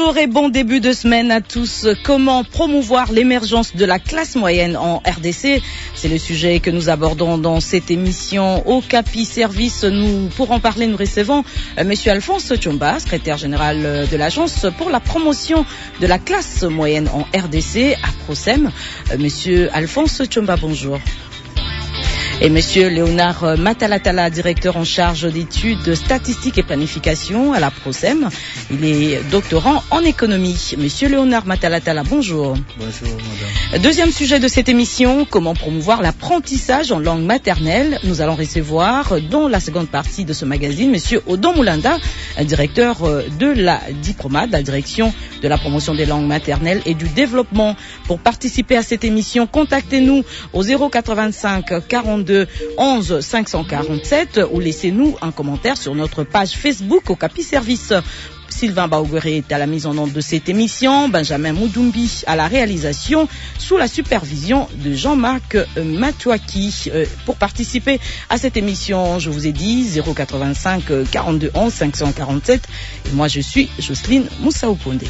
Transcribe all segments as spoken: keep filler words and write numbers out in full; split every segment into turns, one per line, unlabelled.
Bonjour et bon début de semaine à tous. Comment promouvoir l'émergence de la classe moyenne en R D C? C'est le sujet que nous abordons dans cette émission. Au Capi Service, nous, pour en parler, nous recevons euh, Monsieur Alphonse Tchomba, secrétaire général de l'Agence pour la promotion de la classe moyenne en R D C à Prosem. Euh, Monsieur Alphonse Tchomba, bonjour. Et Monsieur Léonard Matalatala, directeur en charge d'études statistiques et planification à la Prosem. Il est doctorant en économie. Monsieur Léonard Matalatala, bonjour.
Bonjour, madame.
Deuxième sujet de cette émission, comment promouvoir l'apprentissage en langue maternelle. Nous allons recevoir, dans la seconde partie de ce magazine, Monsieur Odon Moulanda, directeur de la Dipromade, la direction de la promotion des langues maternelles et du développement. Pour participer à cette émission, contactez-nous au zéro quatre-vingt-cinq quarante-deux onze cinq cent quarante-sept ou laissez-nous un commentaire sur notre page Facebook au Capi Service. Sylvain Baogueré est à la mise en onde de cette émission, Benjamin Moudoumbi à la réalisation, sous la supervision de Jean-Marc Matouaki. Euh, pour participer à cette émission, je vous ai dit zéro quatre-vingt-cinq quarante-deux onze cinq cent quarante-sept et moi je suis Jocelyne Moussaoupondé.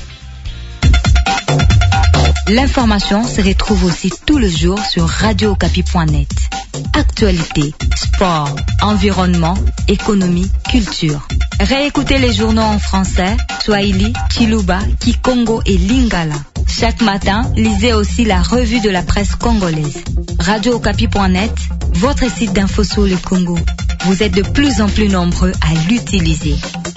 L'information se retrouve aussi tous les jours sur radio okapi point net. Actualité, sport, environnement, économie, culture. Réécoutez les journaux en français, Swahili, Chiluba, Kikongo et Lingala. Chaque matin, lisez aussi la revue de la presse congolaise. radio okapi point net, votre site d'info sur le Congo. Vous êtes de plus en plus nombreux à l'utiliser.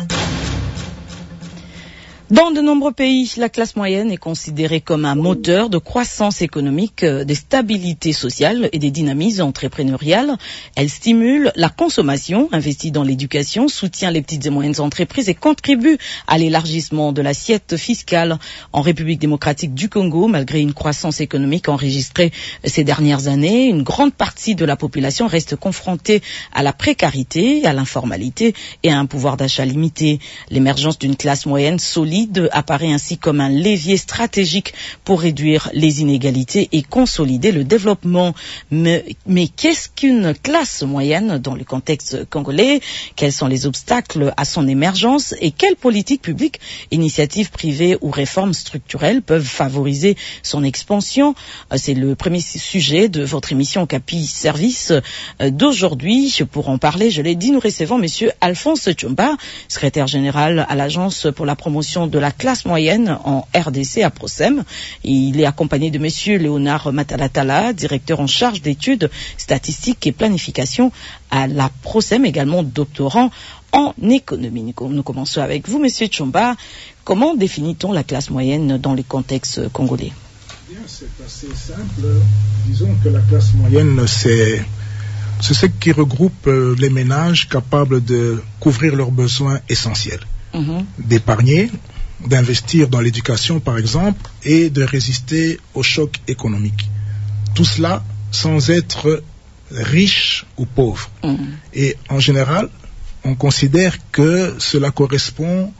Dans de nombreux pays, la classe moyenne est considérée comme un moteur de croissance économique, de stabilité sociale et des dynamismes entrepreneuriales. Elle stimule la consommation, investit dans l'éducation, soutient les petites et moyennes entreprises et contribue à l'élargissement de l'assiette fiscale. En République démocratique du Congo, malgré une croissance économique enregistrée ces dernières années, une grande partie de la population reste confrontée à la précarité, à l'informalité et à un pouvoir d'achat limité. L'émergence d'une classe moyenne solide apparaît ainsi comme un levier stratégique pour réduire les inégalités et consolider le développement. Mais, mais qu'est-ce qu'une classe moyenne dans le contexte congolais? Quels sont les obstacles à son émergence et quelles politiques publiques, initiatives privées ou réformes structurelles peuvent favoriser son expansion? C'est le premier sujet de votre émission Capi Service d'aujourd'hui. Pour en parler, je l'ai dit, nous recevons Monsieur Alphonse Tchomba, secrétaire général à l'Agence pour la promotion de la classe moyenne en R D C à Prosem. Il est accompagné de Monsieur Léonard Matalatala, directeur en charge d'études statistiques et planification à la Prosem, également doctorant en économie. Nous commençons avec vous, Monsieur Tchomba. Comment définit-on la classe moyenne dans les contextes congolais?
Bien, c'est assez simple. Disons que la classe moyenne, c'est c'est ce qui regroupe les ménages capables de couvrir leurs besoins essentiels, mmh. d'épargner, d'investir dans l'éducation, par exemple, et de résister aux chocs économiques. Tout cela sans être riche ou pauvre. Mmh. Et en général, on considère que cela correspond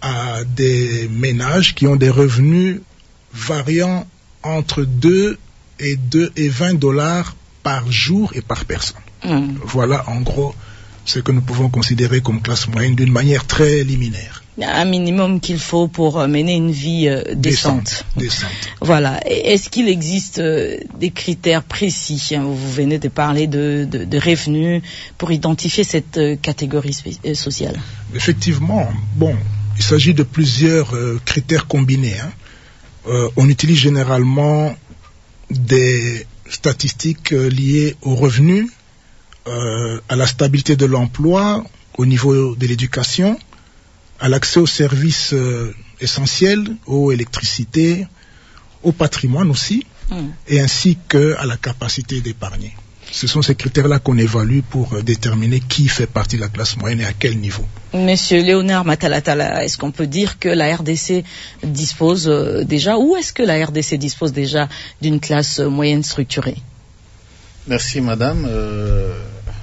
à des ménages qui ont des revenus variant entre deux et vingt dollars par jour et par personne. Mmh. Voilà, en gros, ce que nous pouvons considérer comme classe moyenne d'une manière très liminaire.
Un minimum qu'il faut pour mener une vie euh, décente.
Décente, décente.
Voilà. Est-ce qu'il existe euh, des critères précis? Vous venez de parler de, de, de revenus pour identifier cette euh, catégorie spé- sociale.
Effectivement. Bon, il s'agit de plusieurs euh, critères combinés. Hein. Euh, on utilise généralement des statistiques euh, liées aux revenus, euh, à la stabilité de l'emploi, au niveau de l'éducation, à l'accès aux services euh, essentiels, eau, électricité, au patrimoine aussi, mmh. et ainsi qu'à la capacité d'épargner. Ce sont ces critères-là qu'on évalue pour euh, déterminer qui fait partie de la classe moyenne et à quel niveau.
Monsieur Léonard Matalatala, est-ce qu'on peut dire que la R D C dispose euh, déjà, ou est-ce que la R D C dispose déjà d'une classe moyenne structurée?
Merci madame. Euh,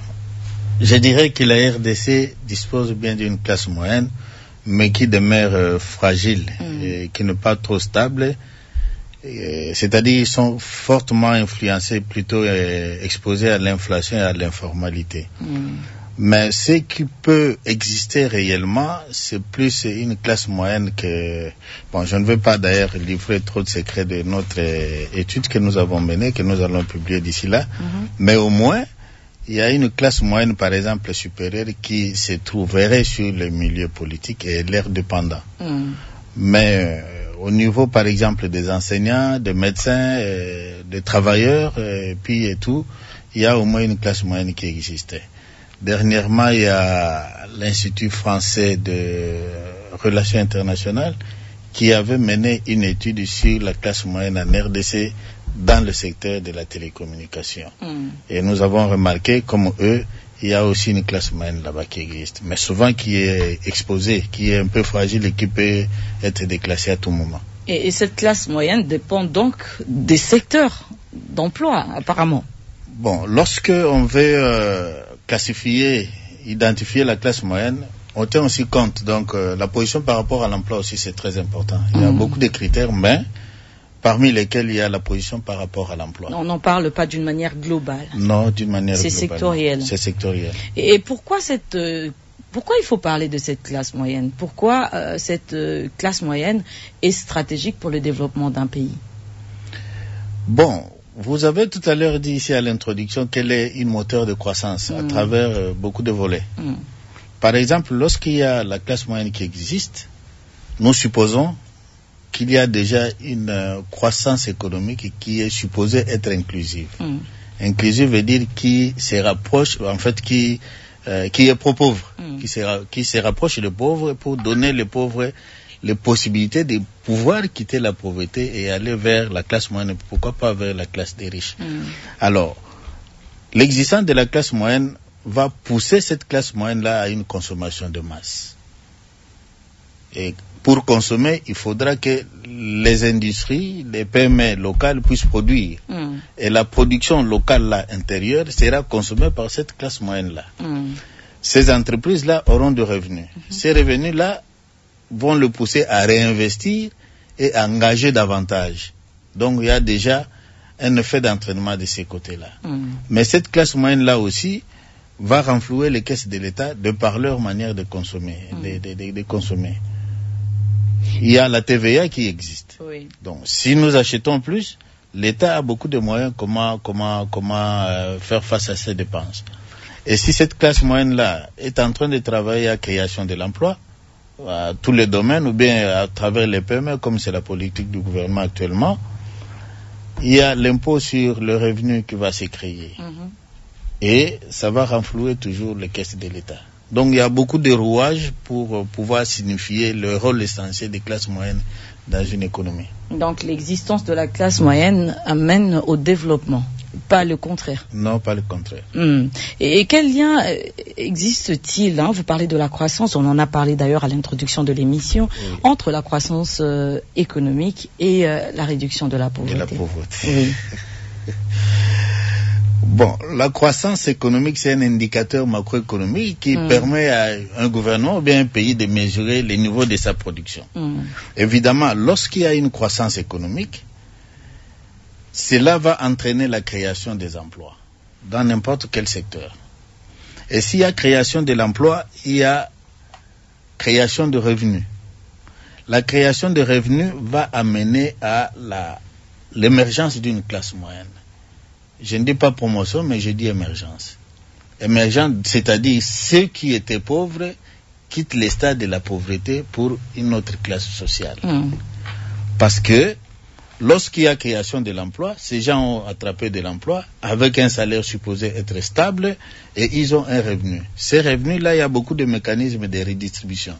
je dirais que la R D C dispose bien d'une classe moyenne, mais qui demeure euh, fragile, mmh. et qui n'est pas trop stable. Et, c'est-à-dire ils sont fortement influencés, plutôt euh, exposés à l'inflation et à l'informalité. Mmh. Mais ce qui peut exister réellement, c'est plus une classe moyenne que... Bon, je ne veux pas d'ailleurs livrer trop de secrets de notre euh, étude que nous avons menée, que nous allons publier d'ici là, mm-hmm. mais au moins, il y a une classe moyenne, par exemple, supérieure, qui se trouverait sur le milieu politique et l'air dépendant. Mm. Mais euh, au niveau, par exemple, des enseignants, des médecins, euh, des travailleurs, et puis et tout, il y a au moins une classe moyenne qui existait. Dernièrement, il y a l'Institut français de relations internationales qui avait mené une étude sur la classe moyenne en R D C dans le secteur de la télécommunication. Mm. Et nous avons remarqué, comme eux, il y a aussi une classe moyenne là-bas qui existe, mais souvent qui est exposée, qui est un peu fragile et qui peut être déclassée à tout moment.
Et, et cette classe moyenne dépend donc des secteurs d'emploi, apparemment.
Bon, lorsque on veut euh, classifier, identifier la classe moyenne, on tient aussi compte, donc euh, la position par rapport à l'emploi aussi c'est très important. Il y a mmh. beaucoup de critères, mais parmi lesquels il y a la position par rapport à l'emploi.
On n'en parle pas d'une manière globale.
Non, d'une manière
c'est
globale.
Sectoriel.
C'est sectoriel.
Et pourquoi cette, euh, pourquoi il faut parler de cette classe moyenne? Pourquoi euh, cette euh, classe moyenne est stratégique pour le développement d'un pays?
Bon, vous avez tout à l'heure dit ici à l'introduction qu'elle est une moteur de croissance mmh. à travers euh, beaucoup de volets. Mmh. Par exemple, lorsqu'il y a la classe moyenne qui existe, nous supposons qu'il y a déjà une euh, croissance économique qui est supposée être inclusive. Mm. Inclusive veut dire qui se rapproche, en fait, qui, euh, qui est pro-pauvre, mm. qui, se, qui se rapproche des pauvres pour donner les pauvres les possibilités de pouvoir quitter la pauvreté et aller vers la classe moyenne, pourquoi pas vers la classe des riches. Mm. Alors, l'existence de la classe moyenne va pousser cette classe moyenne-là à une consommation de masse. Et pour consommer, il faudra que les industries, les P M E locales puissent produire. Mm. Et la production locale là, intérieure sera consommée par cette classe moyenne-là. Mm. Ces entreprises-là auront des revenus. Mm-hmm. Ces revenus-là vont le pousser à réinvestir et à engager davantage. Donc il y a déjà un effet d'entraînement de ces côtés-là. Mm. Mais cette classe moyenne-là aussi va renflouer les caisses de l'État de par leur manière de consommer, mm. de, de, de, de consommer. Il y a la T V A qui existe. Oui. Donc, si nous achetons plus, l'État a beaucoup de moyens comment, comment, comment euh, faire face à ces dépenses. Et si cette classe moyenne-là est en train de travailler à la création de l'emploi, à tous les domaines, ou bien à travers les P M E, comme c'est la politique du gouvernement actuellement, il y a l'impôt sur le revenu qui va se créer. Mm-hmm. Et ça va renflouer toujours les caisses de l'État. Donc il y a beaucoup de rouages pour euh, pouvoir signifier le rôle essentiel des classes moyennes dans une économie. Donc
l'existence de la classe moyenne amène au développement, pas le contraire.
Non, pas le contraire.
Mmh. Et, et quel lien euh, existe-t-il, hein, vous parlez de la croissance, on en a parlé d'ailleurs à l'introduction de l'émission, oui. entre la croissance euh, économique et euh, la réduction de la pauvreté.
De la pauvreté.
Oui.
Bon, la croissance économique, c'est un indicateur macroéconomique qui mmh. permet à un gouvernement ou bien un pays de mesurer le niveau de sa production. Mmh. Évidemment, lorsqu'il y a une croissance économique, cela va entraîner la création des emplois dans n'importe quel secteur. Et s'il y a création de l'emploi, il y a création de revenus. La création de revenus va amener à la, l'émergence d'une classe moyenne. Je ne dis pas promotion, mais je dis émergence. Émergence, c'est-à-dire ceux qui étaient pauvres quittent les stades de la pauvreté pour une autre classe sociale. Mmh. Parce que lorsqu'il y a création de l'emploi, ces gens ont attrapé de l'emploi avec un salaire supposé être stable et ils ont un revenu. Ces revenus-là, il y a beaucoup de mécanismes de redistribution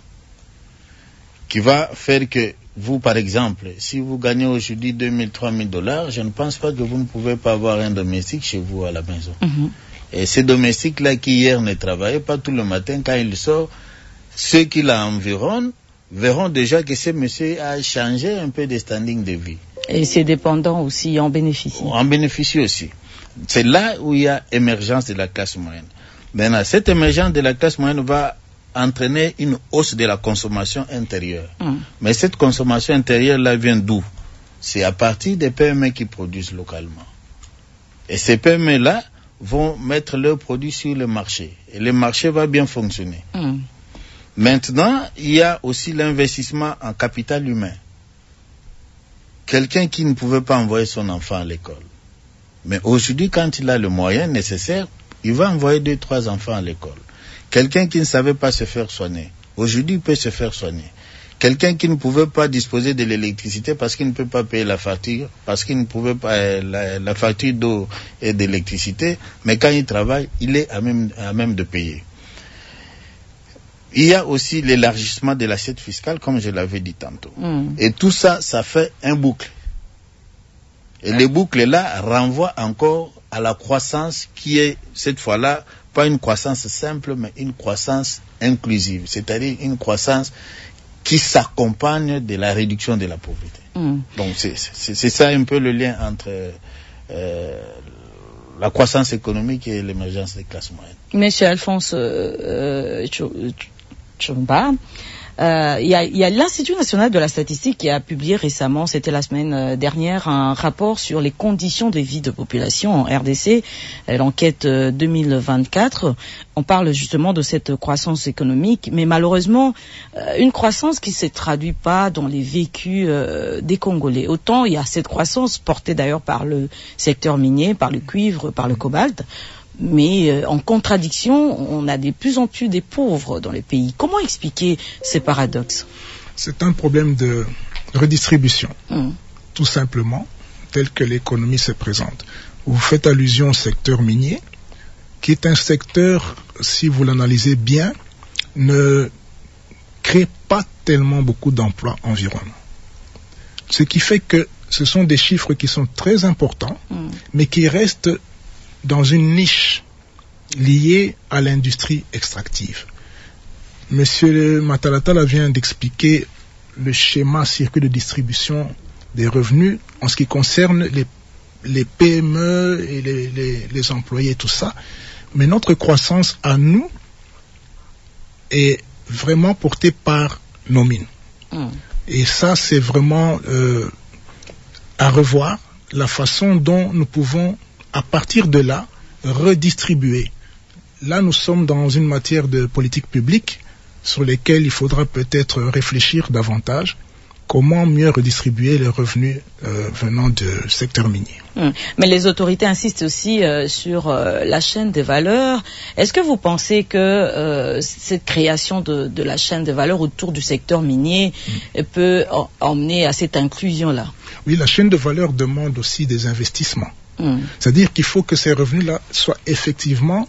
qui va faire que vous, par exemple, si vous gagnez aujourd'hui deux mille, trois mille dollars, je ne pense pas que vous ne pouvez pas avoir un domestique chez vous à la maison. Mm-hmm. Et ces domestiques-là qui hier ne travaillaient pas tout le matin, quand il sort, ceux qui l'environnent verront déjà que ce monsieur a changé un peu de standing de vie.
Et ses dépendants aussi en bénéficient.
En bénéficient aussi. C'est là où il y a émergence de la classe moyenne. Maintenant, cette émergence de la classe moyenne va entraîner une hausse de la consommation intérieure. Mmh. Mais cette consommation intérieure-là vient d'où? C'est à partir des P M E qui produisent localement. Et ces P M E-là vont mettre leurs produits sur le marché. Et le marché va bien fonctionner. Mm. Maintenant, il y a aussi l'investissement en capital humain. Quelqu'un qui ne pouvait pas envoyer son enfant à l'école. Mais aujourd'hui, quand il a le moyen nécessaire, il va envoyer deux, trois enfants à l'école. Quelqu'un qui ne savait pas se faire soigner, aujourd'hui il peut se faire soigner. Quelqu'un qui ne pouvait pas disposer de l'électricité parce qu'il ne peut pas payer la facture, parce qu'il ne pouvait pas euh, la, la facture d'eau et d'électricité, mais quand il travaille, il est à même, à même de payer. Il y a aussi l'élargissement de l'assiette fiscale, comme je l'avais dit tantôt. Mm. Et tout ça, ça fait un boucle. Et les boucles-là renvoient encore à la croissance qui est, cette fois-là, pas une croissance simple, mais une croissance inclusive. C'est-à-dire une croissance qui s'accompagne de la réduction de la pauvreté. Mm. Donc c'est, c'est, c'est ça un peu le lien entre euh, la croissance économique et l'émergence des classes moyennes.
Monsieur Alphonse euh, Tchomba, Euh, il y a, il y a l'Institut national de la statistique qui a publié récemment, c'était la semaine dernière, un rapport sur les conditions de vie de population en R D C, l'enquête deux mille vingt-quatre. On parle justement de cette croissance économique, mais malheureusement, euh, une croissance qui ne se traduit pas dans les vécus euh, des Congolais. Autant il y a cette croissance portée d'ailleurs par le secteur minier, par le cuivre, par le cobalt, mais euh, en contradiction, on a de plus en plus des pauvres dans les pays. Comment expliquer ces paradoxes?
C'est un problème de redistribution, mmh. tout simplement, tel que l'économie se présente. Vous faites allusion au secteur minier, qui est un secteur, si vous l'analysez bien, ne crée pas tellement beaucoup d'emplois environnants. Ce qui fait que ce sont des chiffres qui sont très importants, mmh. mais qui restent dans une niche liée à l'industrie extractive. Monsieur Matalatala vient d'expliquer le schéma circuit de distribution des revenus en ce qui concerne les, les P M E et les, les, les employés, tout ça. Mais notre croissance à nous est vraiment portée par nos mines. Mm. Et ça, c'est vraiment euh, à revoir la façon dont nous pouvons, à partir de là, redistribuer. Là, nous sommes dans une matière de politique publique sur lesquelles il faudra peut-être réfléchir davantage. Comment mieux redistribuer les revenus euh, venant du secteur minier.
Hum. Mais les autorités insistent aussi euh, sur euh, la chaîne des valeurs. Est-ce que vous pensez que euh, cette création de, de la chaîne des valeurs autour du secteur minier hum. peut en, emmener à cette inclusion-là?
Oui, la chaîne de valeur demande aussi des investissements. Hum. C'est-à-dire qu'il faut que ces revenus-là soient effectivement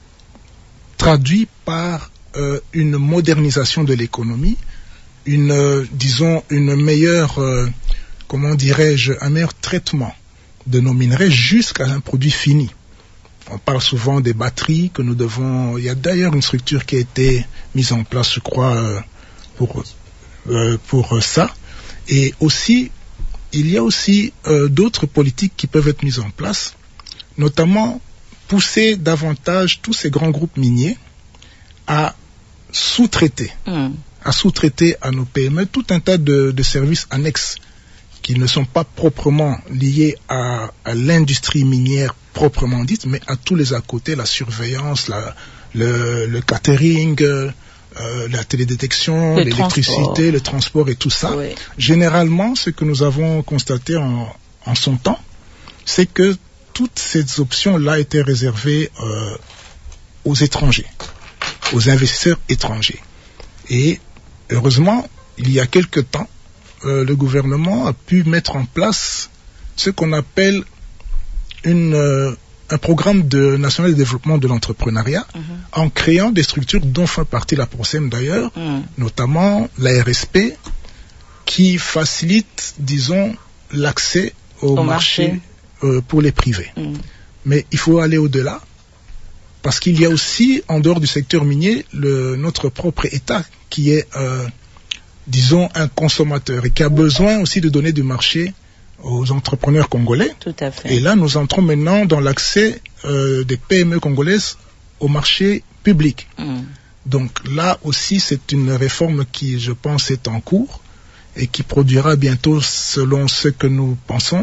traduits par euh, une modernisation de l'économie, une, euh, disons, une meilleure, euh, comment dirais-je, un meilleur traitement de nos minerais jusqu'à un produit fini. On parle souvent des batteries que nous devons... Il y a d'ailleurs une structure qui a été mise en place, je crois, euh, pour, euh, pour ça. Et aussi, il y a aussi euh, d'autres politiques qui peuvent être mises en place, notamment pousser davantage tous ces grands groupes miniers à sous-traiter. Mmh. à sous-traiter à nos P M E tout un tas de, de services annexes qui ne sont pas proprement liés à, à l'industrie minière proprement dite, mais à tous les à côté, la surveillance, la, le, le catering, euh, la télédétection, le l'électricité, transport. le transport et tout ça. Oui. Généralement, ce que nous avons constaté en, en son temps, c'est que toutes ces options-là étaient réservées euh, aux étrangers, aux investisseurs étrangers. Et heureusement, il y a quelque temps, euh, le gouvernement a pu mettre en place ce qu'on appelle une, euh, un programme de, national de développement de l'entrepreneuriat, mm-hmm. en créant des structures dont fait partie la PROSEM d'ailleurs, mm. notamment la R S P, qui facilite, disons, l'accès au, au marché, marché. Euh, pour les privés. Mm. Mais il faut aller au-delà, parce qu'il y a aussi, en dehors du secteur minier, le, notre propre État qui est, euh, disons, un consommateur et qui a besoin aussi de donner du marché aux entrepreneurs congolais.
Tout à fait.
Et là, nous entrons maintenant dans l'accès euh, des P M E congolaises au marché public. Mm. Donc là aussi, c'est une réforme qui, je pense, est en cours et qui produira bientôt, selon ce que nous pensons,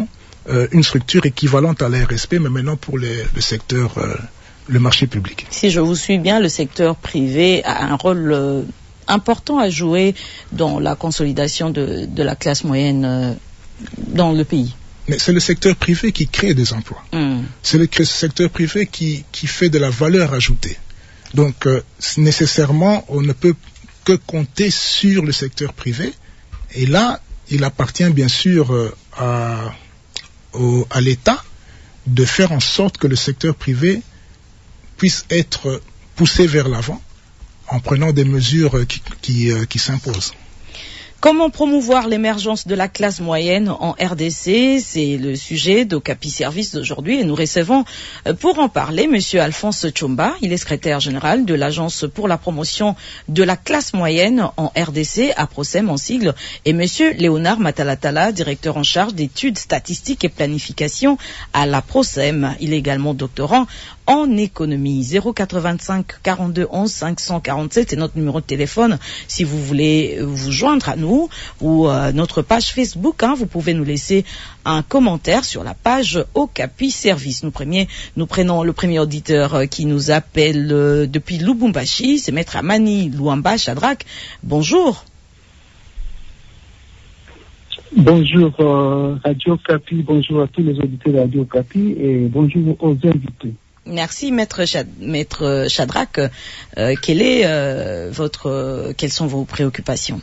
euh, une structure équivalente à l'A R S P, mais maintenant pour les, le secteur, euh, le marché public.
Si je vous suis bien, le secteur privé a un rôle euh, important à jouer dans la consolidation de, de la classe moyenne euh, dans le pays.
Mais c'est le secteur privé qui crée des emplois. Mm. C'est le secteur privé qui, qui fait de la valeur ajoutée. Donc, euh, nécessairement, on ne peut que compter sur le secteur privé. Et là, il appartient bien sûr euh, à, au, à l'État de faire en sorte que le secteur privé puisse être poussé vers l'avant en prenant des mesures qui, qui, euh, qui s'imposent.
Comment promouvoir l'émergence de la classe moyenne en R D C? C'est le sujet d'Ocapi Service d'aujourd'hui et nous recevons pour en parler Monsieur Alphonse Tchomba. Il est secrétaire général de l'Agence pour la promotion de la classe moyenne en R D C, APROCEM en sigle, et Monsieur Léonard Matalatala, directeur en charge d'études statistiques et planification à l'APROCEM. Il est également doctorant en économie. zéro quatre-vingt-cinq quarante-deux onze cinq cent quarante-sept, c'est notre numéro de téléphone si vous voulez vous joindre à nous, ou euh, notre page Facebook, hein, vous pouvez nous laisser un commentaire sur la page Okapi Service. Nous, premier, nous prenons le premier auditeur euh, qui nous appelle euh, depuis Lubumbashi, c'est Maître Amani Luamba Shadrack. Bonjour.
Bonjour euh, Radio Okapi, bonjour à tous les auditeurs de Radio Okapi et bonjour aux invités.
Merci Maître, Chad, Maître Shadrack. Euh, quelle est, euh, votre, euh, quelles sont vos préoccupations?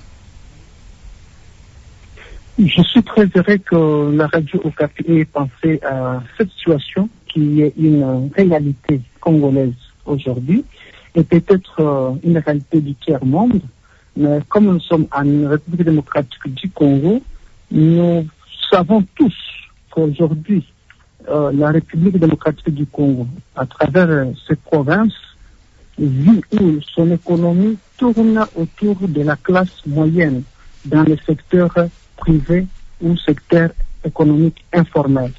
Je suis très heureux que la Radio Okapi ait pensé à cette situation qui est une réalité congolaise aujourd'hui et peut-être euh, une réalité du tiers-monde. Mais comme nous sommes en République démocratique du Congo, nous savons tous qu'aujourd'hui, Euh, la République démocratique du Congo, à travers euh, ses provinces, vit où son économie tourne autour de la classe moyenne dans le secteur privé ou secteur économique informel.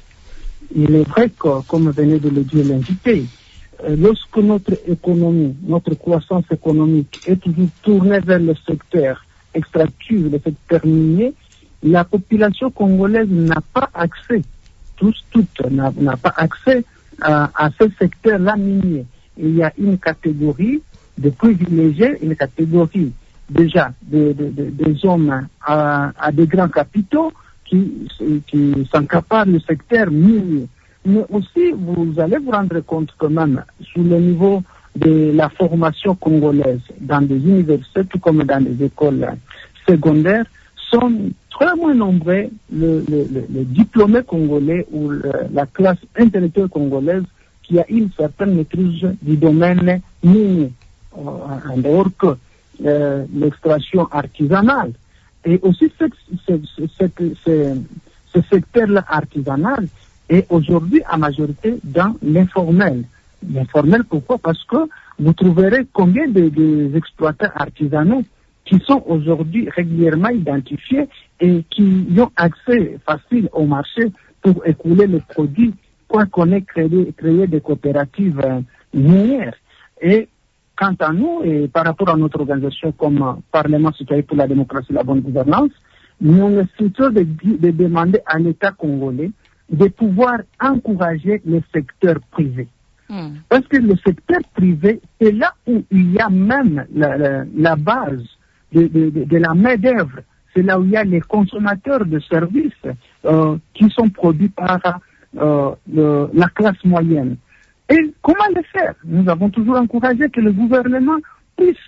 Il est vrai que, comme venait de le dire l'invité, euh, lorsque notre économie, notre croissance économique est toujours tournée vers le secteur extractif, le secteur minier, la population congolaise n'a pas accès tous, toutes, n'a, n'a pas accès à, à ce secteur-là minier. Il y a une catégorie de privilégiés, une catégorie déjà de, de, de, des hommes à, à des grands capitaux qui, qui s'accaparent le secteur minier. Mais aussi, vous allez vous rendre compte que même sous le niveau de la formation congolaise dans des universités, tout comme dans les écoles secondaires, sont très moins nombreux le, le, le, le diplômé congolais ou le, la classe intellectuelle congolaise qui a une certaine maîtrise du domaine minier, en dehors que euh, l'extraction artisanale. Et aussi ce, ce, ce, ce, ce secteur-là artisanal est aujourd'hui à majorité dans l'informel. L'informel, pourquoi? Parce que vous trouverez combien de, de exploitants artisanaux qui sont aujourd'hui régulièrement identifiés et qui ont accès facile au marché pour écouler les produits, quoi qu'on ait créé, créé des coopératives euh, minières. Et quant à nous, et par rapport à notre organisation comme euh, Parlement citoyen pour la démocratie et la bonne gouvernance, nous nécessitons de, de demander à l'État congolais de pouvoir encourager le secteur privé. Mmh. Parce que le secteur privé, c'est là où il y a même la, la, la base De, de, de la main-d'œuvre. C'est là où il y a les consommateurs de services euh, qui sont produits par euh, le, la classe moyenne. Et comment le faire? Nous avons toujours encouragé que le gouvernement puisse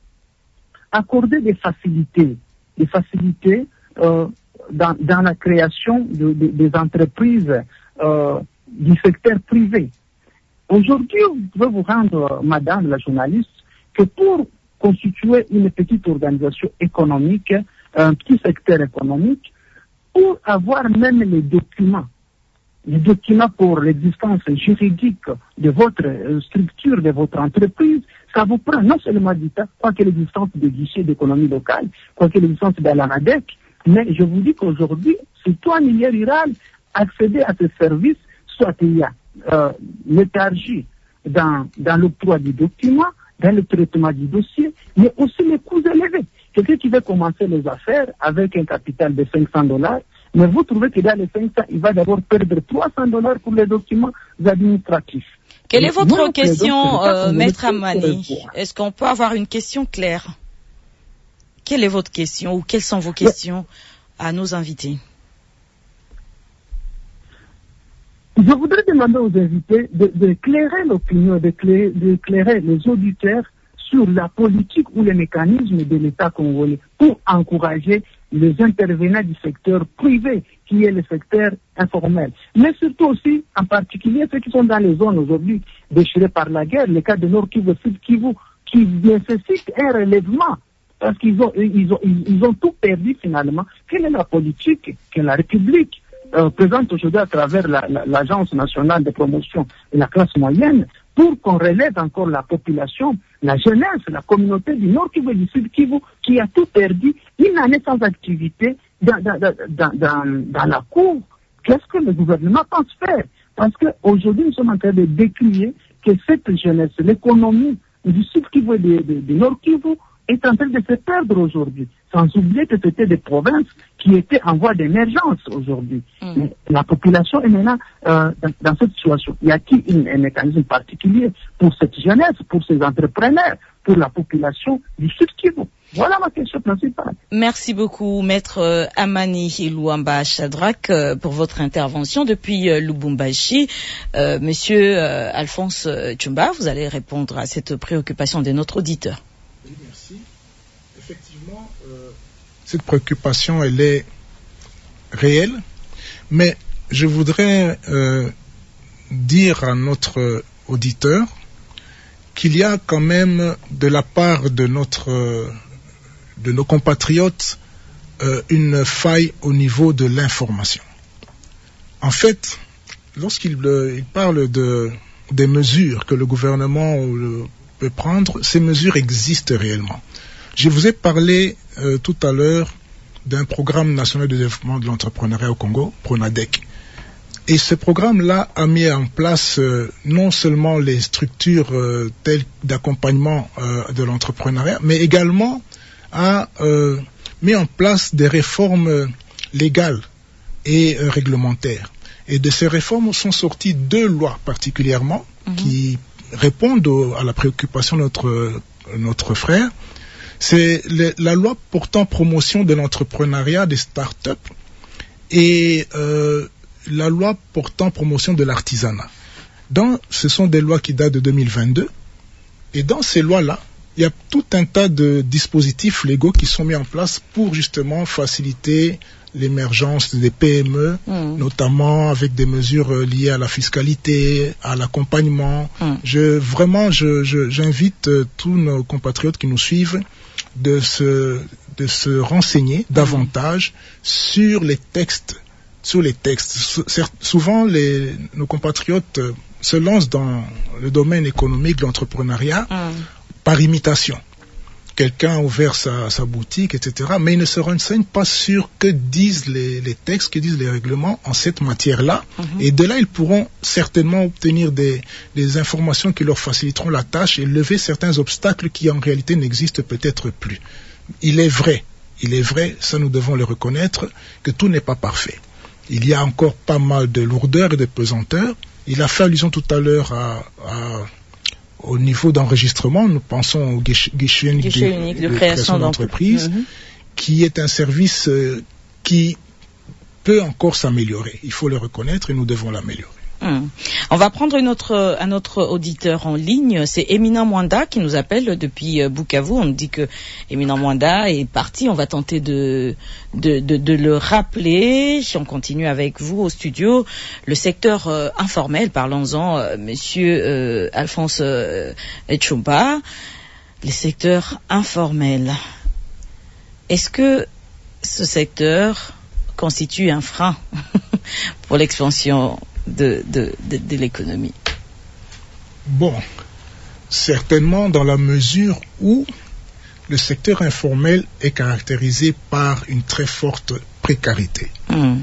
accorder des facilités, des facilités euh, dans, dans la création de, de, des entreprises euh, du secteur privé. Aujourd'hui, vous pouvez vous rendre, madame la journaliste, que pour constituer une petite organisation économique, un petit secteur économique, pour avoir même les documents, les documents pour l'existence juridique de votre structure, de votre entreprise, ça vous prend non seulement du temps, quoique l'existence des guichets d'économie locale, quoique l'existence de la RADEC, mais je vous dis qu'aujourd'hui, surtout en milieu rural, accéder à ce service, soit il y a euh, léthargie dans, dans l'octroi du document, dans le traitement du dossier, mais aussi les coûts élevés. Quelqu'un qui veut commencer les affaires avec un capital de cinq cents dollars Mais vous trouvez que dans les cinq cents, il va d'abord perdre trois cents dollars pour les documents administratifs.
Quelle est votre Moi, question, euh, Maître Amani? Est-ce qu'on peut avoir une question claire? Quelle est votre question ou quelles sont vos questions à nos invités?
Je voudrais demander aux invités d'éclairer l'opinion, d'éclairer les auditeurs sur la politique ou les mécanismes de l'État congolais pour encourager les intervenants du secteur privé, qui est le secteur informel. Mais surtout aussi, en particulier, ceux qui sont dans les zones aujourd'hui déchirées par la guerre, les cas de Nord Kivu, Sud Kivu, qui nécessitent un relèvement, parce qu'ils ont, ils ont, ils ont tout perdu finalement. Quelle est la politique que la République euh, présente aujourd'hui à travers la, la, l'Agence nationale de promotion de la classe moyenne pour qu'on relève encore la population, la jeunesse, la communauté du Nord Kivu et du Sud Kivu, qui a tout perdu, une année sans activité dans, dans, dans, dans, dans la cour? Qu'est-ce que le gouvernement pense faire? Parce qu'aujourd'hui, nous sommes en train de décrier que cette jeunesse, l'économie du Sud Kivu et du, du, du Nord Kivu est en train de se perdre aujourd'hui. Sans oublier que c'était des provinces qui étaient en voie d'émergence aujourd'hui. Mmh. La population est maintenant euh, dans, dans cette situation. Y a-t-il un mécanisme particulier pour cette jeunesse, pour ces entrepreneurs, pour la population du Sud Kivu? Voilà ma question principale.
Merci beaucoup, Maître Amani Luamba Shadrack, euh, pour votre intervention depuis euh, Lubumbashi. Euh, Monsieur euh, Alphonse Tchumba, vous allez répondre à cette préoccupation de notre auditeur.
Oui, merci. Effectivement, euh, cette préoccupation, elle est réelle, mais je voudrais euh, dire à notre auditeur qu'il y a quand même de la part de notre euh, de nos compatriotes euh, une faille au niveau de l'information. En fait, lorsqu'il euh, il parle de des mesures que le gouvernement euh, peut prendre, ces mesures existent réellement. Je vous ai parlé euh, tout à l'heure d'un programme national de développement de l'entrepreneuriat au Congo, PRONADEC. Et ce programme-là a mis en place euh, non seulement les structures euh, telles d'accompagnement euh, de l'entrepreneuriat, mais également a euh, mis en place des réformes légales et euh, réglementaires. Et de ces réformes sont sorties deux lois particulièrement mmh. qui répondent au, à la préoccupation de notre, notre frère. C'est le, la loi portant promotion de l'entrepreneuriat des start-up et euh, la loi portant promotion de l'artisanat. Donc, ce sont des lois qui datent de deux mille vingt-deux. Et dans ces lois-là, il y a tout un tas de dispositifs légaux qui sont mis en place pour justement faciliter l'émergence des P M E, mmh. notamment avec des mesures liées à la fiscalité, à l'accompagnement. Mmh. Je, vraiment, je, je, j'invite euh, tous nos compatriotes qui nous suivent de se, de se renseigner mmh. davantage sur les textes. Sur les textes. Souvent, les, nos compatriotes euh, se lancent dans le domaine économique de l'entrepreneuriat mmh. par imitation. Quelqu'un a ouvert sa, sa boutique, et cetera, mais ils ne se renseignent pas sur que disent les, les textes, que disent les règlements en cette matière-là. Mm-hmm. Et de là, ils pourront certainement obtenir des, des informations qui leur faciliteront la tâche et lever certains obstacles qui en réalité n'existent peut-être plus. Il est vrai, il est vrai, ça nous devons le reconnaître, que tout n'est pas parfait. Il y a encore pas mal de lourdeur et de pesanteur. Il a fait allusion tout à l'heure à... à au niveau d'enregistrement, nous pensons au guichet, guichet unique,
guichet unique de, de, de création
d'entreprise, mmh. qui est un service euh, qui peut encore s'améliorer. Il faut le reconnaître et nous devons l'améliorer.
Mmh. On va prendre une autre, un autre auditeur en ligne, c'est Éminent Mwanda qui nous appelle depuis Bukavu. On nous dit que Éminent Mwanda est parti, on va tenter de, de, de, de le rappeler. Si on continue avec vous au studio, le secteur euh, informel, parlons-en, euh, monsieur euh, Alphonse euh, Tchumba, le secteur informel. Est-ce que ce secteur constitue un frein pour l'expansion De, de, de, de l'économie?
Bon, certainement dans la mesure où le secteur informel est caractérisé par une très forte précarité. Mmh.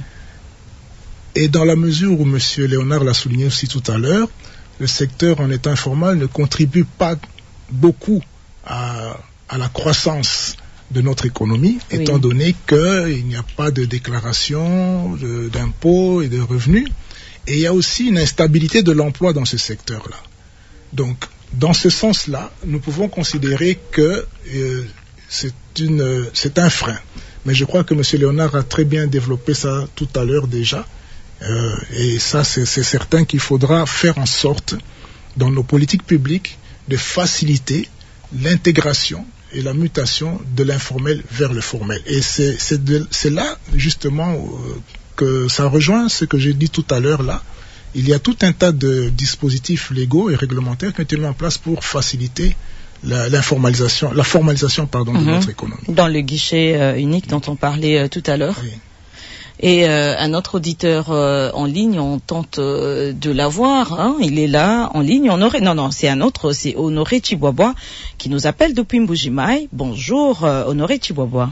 Et dans la mesure où M. Léonard l'a souligné aussi tout à l'heure, le secteur en état informel ne contribue pas beaucoup à, à la croissance de notre économie, oui. étant donné qu'il n'y a pas de déclaration de, d'impôts et de revenus. Et il y a aussi une instabilité de l'emploi dans ce secteur-là. Donc, dans ce sens-là, nous pouvons considérer que euh, c'est, une, c'est un frein. Mais je crois que M. Léonard a très bien développé ça tout à l'heure déjà. Euh, et ça, c'est, c'est certain qu'il faudra faire en sorte, dans nos politiques publiques, de faciliter l'intégration et la mutation de l'informel vers le formel. Et c'est, c'est, de, c'est là, justement, euh, que ça rejoint ce que j'ai dit tout à l'heure là. Il y a tout un tas de dispositifs légaux et réglementaires qui ont été mis en place pour faciliter la, l'informalisation, la formalisation pardon, mm-hmm. de notre économie.
Dans le guichet euh, unique dont on parlait euh, tout à l'heure. Oui. Et euh, un autre auditeur euh, en ligne, on tente euh, de l'avoir. Hein, il est là en ligne. Honoré, non, non, c'est un autre. C'est Honoré Chibobois qui nous appelle depuis Mbujimaï. Bonjour, euh, Honoré Chibobois.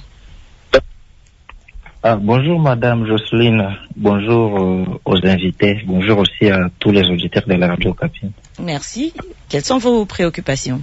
Ah, bonjour Madame Jocelyne, bonjour euh, aux invités, bonjour aussi à tous les auditeurs de la Radio Okapi.
Merci. Quelles sont vos préoccupations?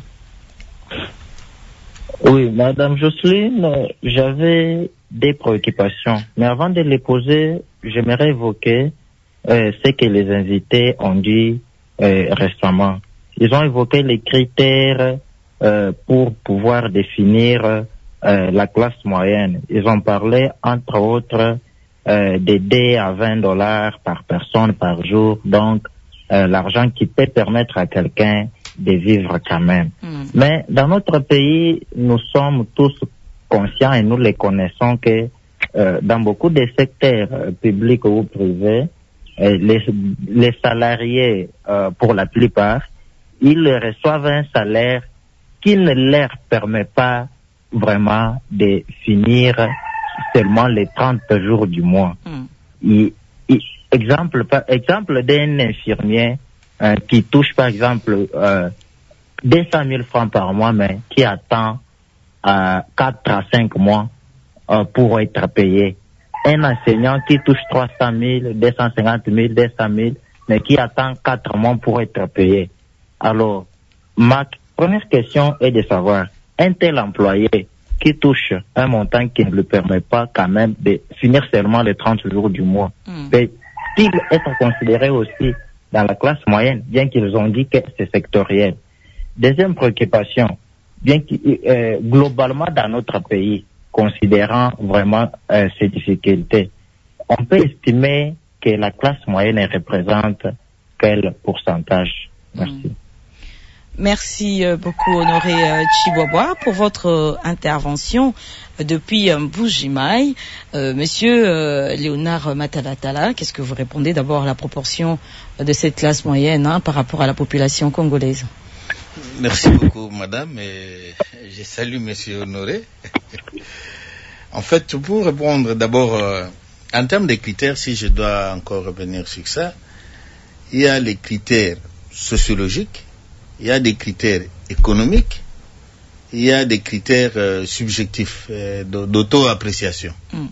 Oui, Madame Jocelyne, euh, j'avais des préoccupations, mais avant de les poser, j'aimerais évoquer euh, ce que les invités ont dit euh, récemment. Ils ont évoqué les critères euh, pour pouvoir définir euh, la classe moyenne. Ils ont parlé, entre autres, euh, d'aider à vingt dollars par personne par jour, donc euh, l'argent qui peut permettre à quelqu'un de vivre quand même. Mm. Mais dans notre pays, nous sommes tous conscients et nous les connaissons que euh, dans beaucoup de secteurs euh, publics ou privés, euh, les, les salariés, euh, pour la plupart, ils reçoivent un salaire qui ne leur permet pas vraiment de finir seulement les trente jours du mois. Mm. Et, et, exemple, par exemple d'un infirmier euh, qui touche par exemple euh, deux cent mille francs par mois, mais qui attend euh, quatre à cinq mois euh, pour être payé. Un enseignant qui touche trois cent mille, deux cent cinquante mille, deux cent mille, mais qui attend quatre mois pour être payé. Alors, ma première question est de savoir, un tel employé qui touche un montant qui ne lui permet pas quand même de finir seulement les trente jours du mois, mm. peut-il être considéré aussi dans la classe moyenne, bien qu'ils ont dit que c'est sectoriel? Deuxième préoccupation, bien que euh, globalement dans notre pays, considérant vraiment euh, ces difficultés, on peut estimer que la classe moyenne représente quel pourcentage? Merci. Mm.
Merci beaucoup Honoré euh, Chibobois pour votre euh, intervention euh, depuis euh, Mbujimaï. Euh, Monsieur euh, Léonard Matalatala, qu'est-ce que vous répondez d'abord à la proportion de cette classe moyenne hein, par rapport à la population congolaise?
Merci beaucoup Madame et je salue Monsieur Honoré. En fait, pour répondre d'abord euh, en termes de critères, si je dois encore revenir sur ça, il y a les critères sociologiques, il y a des critères économiques, il y a des critères euh, subjectifs euh, d'auto-appréciation. Mm.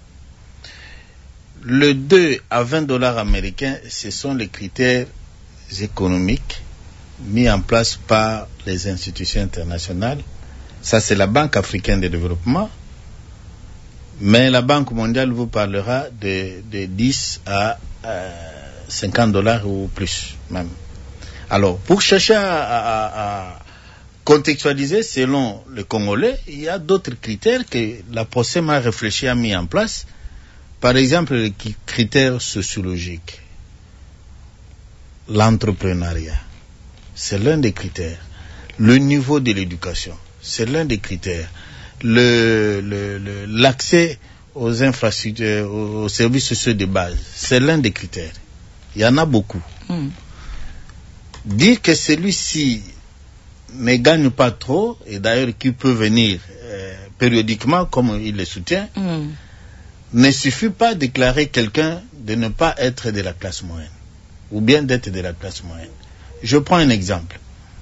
Le deux à vingt dollars américains, ce sont les critères économiques mis en place par les institutions internationales. Ça, c'est la Banque africaine de développement, mais la Banque mondiale vous parlera de, de dix à cinquante dollars ou plus même. Alors, pour chercher à, à, à contextualiser selon le Congolais, il y a d'autres critères que la PROCEM a réfléchi, a mis en place. Par exemple, les critères sociologiques. L'entrepreneuriat, c'est l'un des critères. Le niveau de l'éducation, c'est l'un des critères. Le, le, le, l'accès aux infrastructures, aux services sociaux de base, c'est l'un des critères. Il y en a beaucoup. Mm. Dire que celui-ci ne gagne pas trop, et d'ailleurs qui peut venir euh, périodiquement, comme il le soutient, mm. ne suffit pas de déclarer quelqu'un de ne pas être de la classe moyenne, ou bien d'être de la classe moyenne. Je prends un exemple.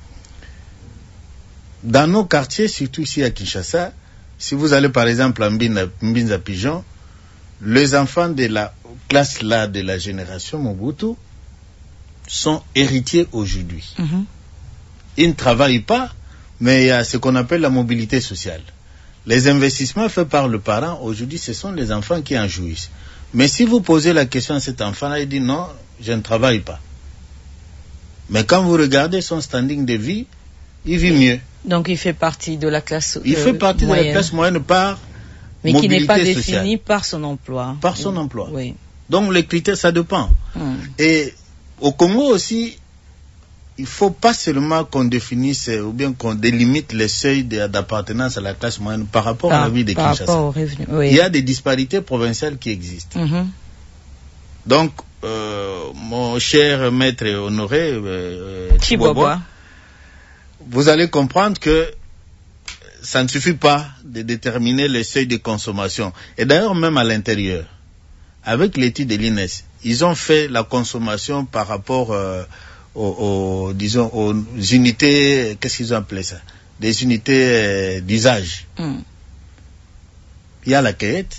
Dans nos quartiers, surtout ici à Kinshasa, si vous allez par exemple à Mbinza Pigeon, les enfants de la classe là de la génération Mobutu sont héritiers aujourd'hui. Mm-hmm. Ils ne travaillent pas, mais il y a ce qu'on appelle la mobilité sociale. Les investissements faits par le parent, aujourd'hui, ce sont les enfants qui en jouissent. Mais si vous posez la question à cet enfant-là, il dit non, je ne travaille pas. Mais quand vous regardez son standing de vie, il vit mieux.
Donc il fait partie de la classe moyenne.
Il fait partie moyenne. de la classe moyenne par
mais
mobilité
qui n'est pas
sociale.
défini par son emploi.
Par son emploi.
Oui.
Donc les critères, ça dépend. Hum. Et au Congo aussi, il ne faut pas seulement qu'on définisse ou bien qu'on délimite les seuils d'appartenance à la classe moyenne par rapport par, à la vie de Kinshasa. Par rapport aux revenus, oui. Il y a des disparités provinciales qui existent. Mm-hmm. Donc, euh, mon cher maître honoré, euh, Chiboboa, vous allez comprendre que ça ne suffit pas de déterminer les seuils de consommation. Et d'ailleurs, même à l'intérieur, avec l'étude de l'I N E S, ils ont fait la consommation par rapport... Euh, Aux, aux, disons, aux unités, qu'est-ce qu'ils ont appelé ça? Des unités euh, d'usage. Mm. Il y a la cueillette.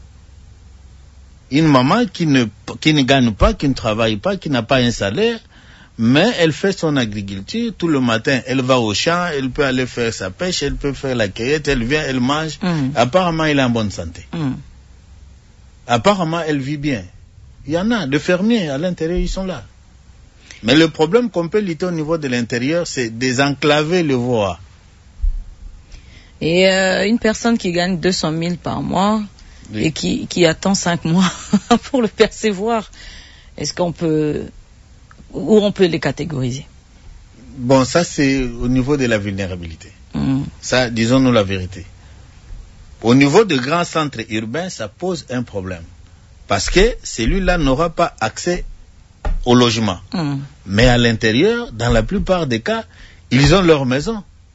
Une maman qui ne, qui ne gagne pas, qui ne travaille pas, qui n'a pas un salaire, mais elle fait son agriculture. Tout le matin, elle va au champ, elle peut aller faire sa pêche, elle peut faire la cueillette, elle vient, elle mange. Mm. Apparemment, elle est en bonne santé. Mm. Apparemment, elle vit bien. Il y en a, de fermiers à l'intérieur, ils sont là. Mais le problème qu'on peut lutter au niveau de l'intérieur, c'est désenclaver le voie.
Et euh, une personne qui gagne deux cent mille par mois oui. et qui, qui attend cinq mois pour le percevoir, est-ce qu'on peut... Où on peut les catégoriser?
Bon, ça c'est au niveau de la vulnérabilité. Mm. Ça, disons-nous la vérité. Au niveau de grands centres urbains, ça pose un problème. Parce que celui-là n'aura pas accès au logement. Mmh. Mais à l'intérieur, dans la plupart des cas, ils ont leur maison.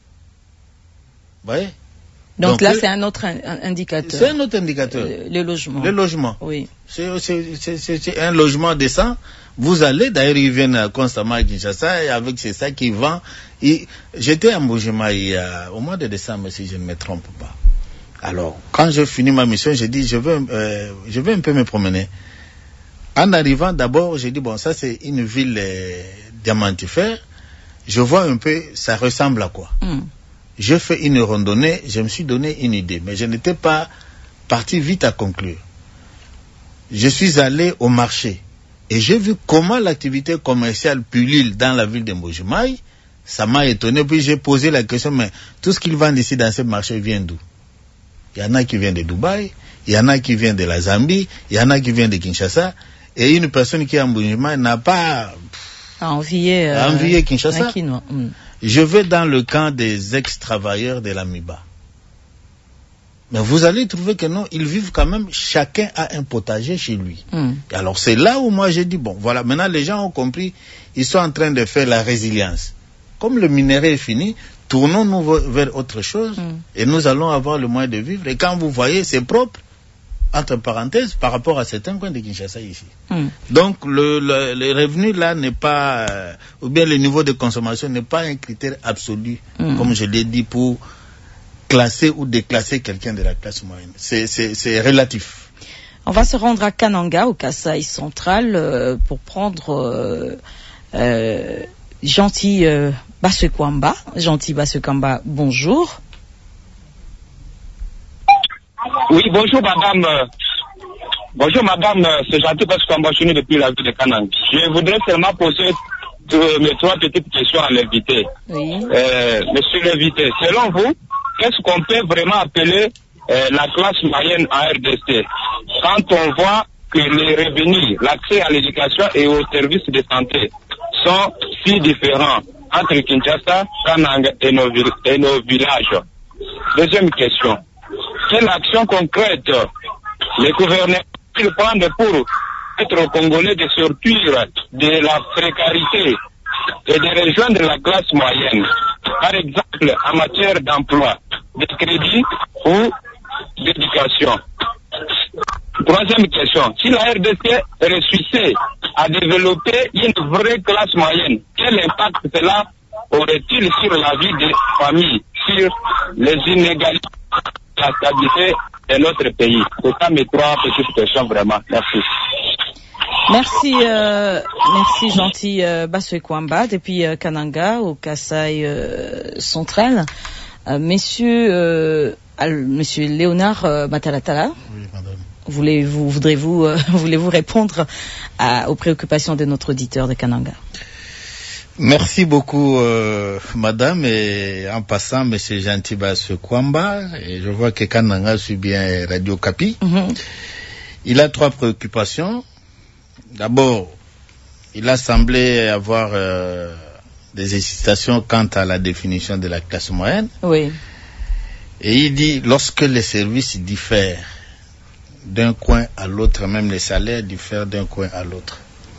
Vous voyez?
Donc, Donc là, le... c'est un autre indicateur.
C'est un autre indicateur.
Euh, le logement.
Le logement.
Oui.
C'est un logement décent. Vous allez, d'ailleurs, ils viennent constamment à Kinshasa et avec c'est ça qu'ils vendent. J'étais à Mbujima au mois de décembre, si je ne me trompe pas. Alors, quand j'ai fini ma mission, j'ai dit, je veux, euh, je veux un peu me promener. En arrivant, d'abord, j'ai dit, bon, ça c'est une ville euh, diamantifère. Je vois un peu, ça ressemble à quoi? Mm. J'ai fait une randonnée, je me suis donné une idée, mais je n'étais pas parti vite à conclure. Je suis allé au marché et j'ai vu comment l'activité commerciale pullule dans la ville de Mbujimai. Ça m'a étonné, puis j'ai posé la question, mais tout ce qu'ils vendent ici dans ce marché vient d'où? Il y en a qui viennent de Dubaï, il y en a qui viennent de la Zambie, il y en a qui viennent de Kinshasa. Et une personne qui est en Mbujimai n'a pas
à envier, euh,
envier Kinshasa.
Mm.
Je vais dans le camp des ex-travailleurs de l'Amiba. Mais vous allez trouver que non, ils vivent quand même, chacun a un potager chez lui. Mm. Et alors c'est là où moi j'ai dit, bon, voilà, maintenant les gens ont compris, ils sont en train de faire la résilience. Comme le minerai est fini, tournons-nous vers autre chose mm. et nous allons avoir le moyen de vivre. Et quand vous voyez, c'est propre. Entre parenthèses, par rapport à certains coins de Kinshasa ici. Mm. Donc, le, le, le revenu là n'est pas, euh, ou bien le niveau de consommation n'est pas un critère absolu, mm. comme je l'ai dit, pour classer ou déclasser quelqu'un de la classe moyenne. C'est relatif.
On va se rendre à Kananga, au Kasai central, euh, pour prendre euh, euh, Gentil euh, Basekwamba. Gentil Basekwamba, bonjour.
Oui, bonjour madame. Bonjour madame, c'est Gentil parce qu'on m'a chenu depuis la ville de Kananga. Je voudrais seulement poser de, mes trois petites questions à l'invité. Oui. Euh, monsieur l'invité, selon vous, qu'est-ce qu'on peut vraiment appeler euh, la classe moyenne en R D C quand on voit que les revenus, l'accès à l'éducation et aux services de santé sont si différents entre Kinshasa, Kananga et nos, et nos villages? Deuxième question. Quelle action concrète les gouverneurs peuvent prendre pour être Congolais de sortir de la précarité et de rejoindre la classe moyenne, par exemple en matière d'emploi, de crédit ou d'éducation? Troisième question, si la R D C réussissait à développer une vraie classe moyenne, quel impact cela aurait-il sur la vie des familles, sur les inégalités, la stabilité de notre pays? C'est ça mes trois petites questions vraiment. Merci.
Merci, euh, merci Gentil euh, Basekwamba depuis euh, Kananga au Kasai euh, central. Euh, messieurs, euh, Alors, Monsieur Léonard euh, Matalatala,
oui, madame.
Voulez-vous, voudrez-vous, euh, voulez-vous répondre à, aux préoccupations de notre auditeur de Kananga?
Merci beaucoup, euh, madame, et en passant, monsieur Jantiba Sekwamba, et je vois que Kananga suit bien Radio Kapi. Mm-hmm. Il a trois préoccupations. D'abord, il a semblé avoir euh, des hésitations quant à la définition de la classe moyenne.
Oui.
Et il dit, lorsque les services diffèrent d'un coin à l'autre, même les salaires diffèrent d'un coin à l'autre.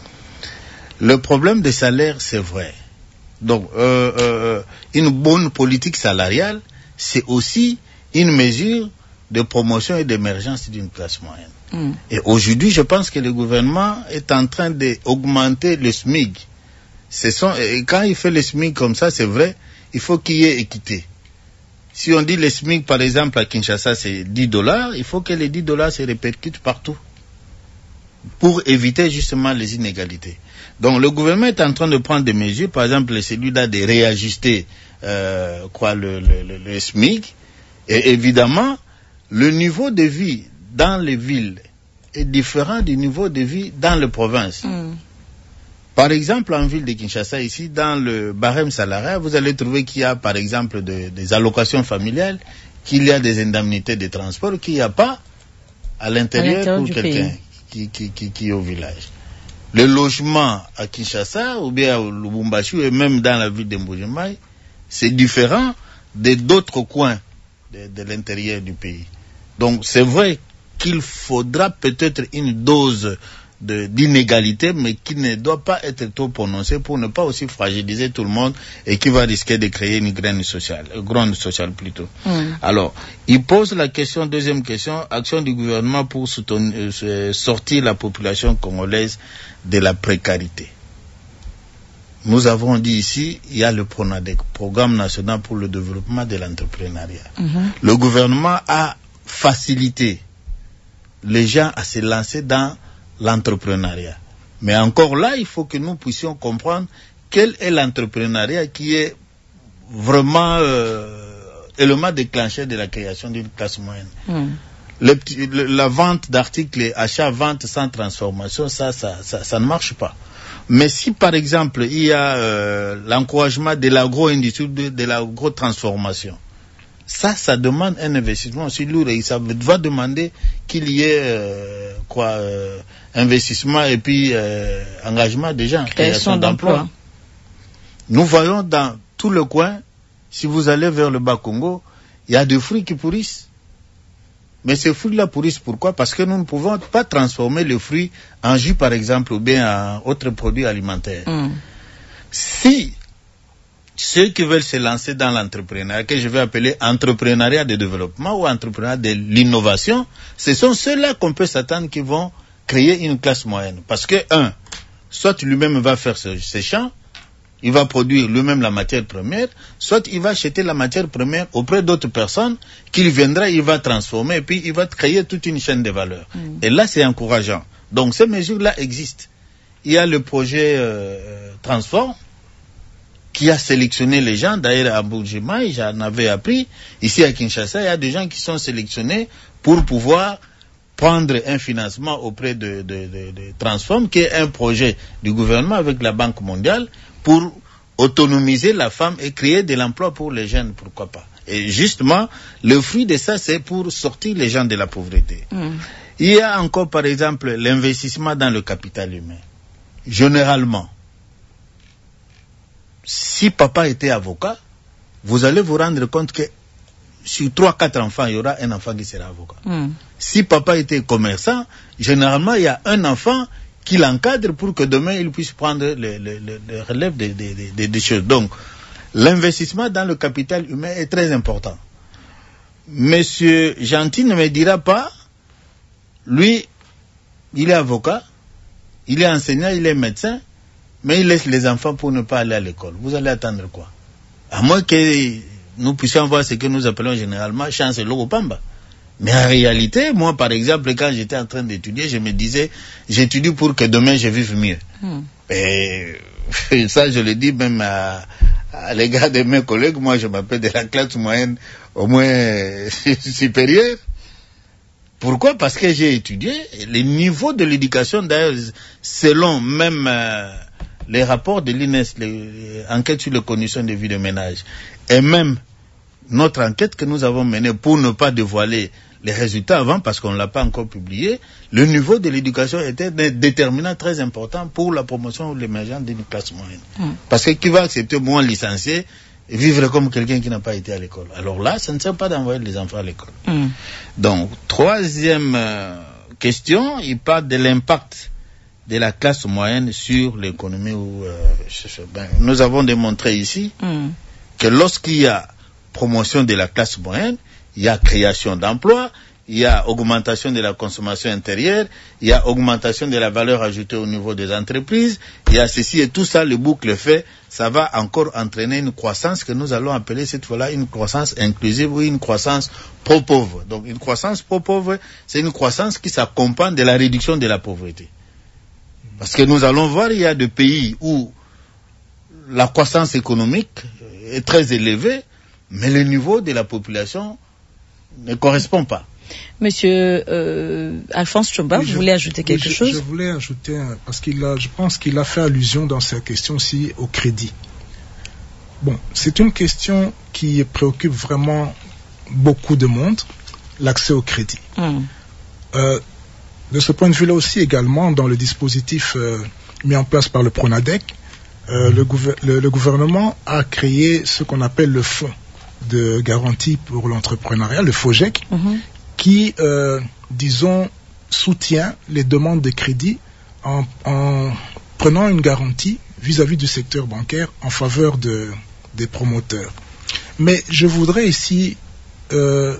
Le problème des salaires, c'est vrai. Donc, euh, euh, une bonne politique salariale, c'est aussi une mesure de promotion et d'émergence d'une classe moyenne. Mm. Et aujourd'hui, je pense que le gouvernement est en train d'augmenter le SMIC. Ce sont, et quand il fait le SMIC comme ça, c'est vrai, il faut qu'il y ait équité. Si on dit le SMIC, par exemple, à Kinshasa, c'est dix dollars, il faut que les dix dollars se répercutent partout pour éviter justement les inégalités. Donc le gouvernement est en train de prendre des mesures, par exemple celui-là de réajuster euh, quoi, le, le, le, le SMIC. Et évidemment, le niveau de vie dans les villes est différent du niveau de vie dans les provinces. Mm. Par exemple, en ville de Kinshasa, ici, dans le barème salarial, vous allez trouver qu'il y a, par exemple, de, des allocations familiales, qu'il y a des indemnités de transport, qu'il n'y a pas à l'intérieur pour quelqu'un qui, qui, qui, qui est au village. Le logement à Kinshasa, ou bien au Lubumbashi, et même dans la ville de Mbujimai, c'est différent de d'autres coins de, de l'intérieur du pays. Donc, c'est vrai qu'il faudra peut-être une dose de, d'inégalité, mais qui ne doit pas être trop prononcée pour ne pas aussi fragiliser tout le monde et qui va risquer de créer une graine sociale, une gronde sociale plutôt. Mm. Alors, il pose la question, deuxième question, action du gouvernement pour soutenir, euh, sortir la population congolaise de la précarité. Nous avons dit ici, il y a le PRONADEC, Programme national pour le développement de l'entrepreneuriat. Mm-hmm. Le gouvernement a facilité les gens à se lancer dans l'entrepreneuriat. Mais encore là, il faut que nous puissions comprendre quel est l'entrepreneuriat qui est vraiment euh, élément déclencheur de la création d'une classe moyenne. Mm. Le, le, la vente d'articles, achat-vente sans transformation, ça, ça, ça, ça ne marche pas. Mais si par exemple il y a euh, l'encouragement de l'agro-industrie, de, de l'agro-transformation, ça, ça demande un investissement aussi lourd et ça va demander qu'il y ait euh, quoi, euh, investissement et puis euh, engagement des gens, création d'emplois. Nous voyons dans tout le coin, si vous allez vers le Bas-Congo, il y a des fruits qui pourrissent. Mais ces fruits-là pourrissent pourquoi? Parce que nous ne pouvons pas transformer les fruits en jus, par exemple, ou bien en autres produits alimentaires. Mm. Si ceux qui veulent se lancer dans l'entrepreneuriat, que je vais appeler entrepreneuriat de développement ou entrepreneuriat de l'innovation, ce sont ceux-là qu'on peut s'attendre qui vont créer une classe moyenne. Parce que, un, soit lui-même va faire ses ce champs, il va produire lui-même la matière première, soit il va acheter la matière première auprès d'autres personnes, qu'il viendra, il va transformer, et puis il va créer toute une chaîne de valeur. Mmh. Et là, c'est encourageant. Donc, ces mesures-là existent. Il y a le projet euh, Transform, qui a sélectionné les gens. D'ailleurs, à Mbujimai, j'en avais appris. Ici, à Kinshasa, il y a des gens qui sont sélectionnés pour pouvoir prendre un financement auprès de, de, de, de Transform, qui est un projet du gouvernement avec la Banque mondiale, pour autonomiser la femme et créer de l'emploi pour les jeunes, pourquoi pas. Et justement, le fruit de ça, c'est pour sortir les gens de la pauvreté. Mmh. Il y a encore, par exemple, l'investissement dans le capital humain. Généralement, si papa était avocat, vous allez vous rendre compte que sur trois, quatre enfants, il y aura un enfant qui sera avocat. Mm. Si papa était commerçant, généralement, il y a un enfant qui l'encadre pour que demain, il puisse prendre le, le, le, le relève des, des, des, des choses. Donc, l'investissement dans le capital humain est très important. Monsieur Gentil ne me dira pas, lui, il est avocat, il est enseignant, il est médecin, mais il laisse les enfants pour ne pas aller à l'école. Vous allez attendre quoi? À moins que nous puissions voir ce que nous appelons généralement chance et logopamba. Mais en réalité, moi, par exemple, quand j'étais en train d'étudier, je me disais, j'étudie pour que demain je vive mieux. Hmm. Et ça, je le dis même à, à l'égard de mes collègues, moi je m'appelle de la classe moyenne au moins supérieure. Pourquoi? Parce que j'ai étudié le niveau de l'éducation, d'ailleurs, selon même euh, les rapports de l'I N E S, les enquêtes sur les conditions de vie de ménage, et même notre enquête que nous avons menée pour ne pas dévoiler les résultats avant, parce qu'on ne l'a pas encore publié, le niveau de l'éducation était un déterminant très important pour la promotion ou l'émergence d'une classe moyenne. Mmh. Parce que qui va accepter moins licencié et vivre comme quelqu'un qui n'a pas été à l'école? Alors là, ça ne sert pas d'envoyer les enfants à l'école. Mmh. Donc, troisième euh, question, il parle de l'impact de la classe moyenne sur l'économie. Où, euh, ben, nous avons démontré ici mmh. que lorsqu'il y a promotion de la classe moyenne, il y a création d'emplois, il y a augmentation de la consommation intérieure, il y a augmentation de la valeur ajoutée au niveau des entreprises, il y a ceci et tout ça, le boucle fait, ça va encore entraîner une croissance que nous allons appeler cette fois-là une croissance inclusive ou une croissance pro-pauvre. Donc une croissance pro-pauvre, c'est une croissance qui s'accompagne de la réduction de la pauvreté. Parce que nous allons voir, il y a des pays où la croissance économique est très élevée, mais le niveau de la population ne correspond pas.
Monsieur euh, Alphonse Chomba, oui, vous je, voulez ajouter quelque
je,
chose?
Je voulais ajouter, parce qu'il a, je pense qu'il a fait allusion dans sa question aussi au crédit. Bon, c'est une question qui préoccupe vraiment beaucoup de monde, l'accès au crédit. Mm. Euh, de ce point de vue-là aussi, également, dans le dispositif euh, mis en place par le Pronadec, euh, le, gouver- le, le gouvernement a créé ce qu'on appelle le fonds de garantie pour l'entrepreneuriat, le FOGEC, mm-hmm. qui, euh, disons, soutient les demandes de crédit en, en prenant une garantie vis-à-vis du secteur bancaire en faveur de, des promoteurs. Mais je voudrais ici euh,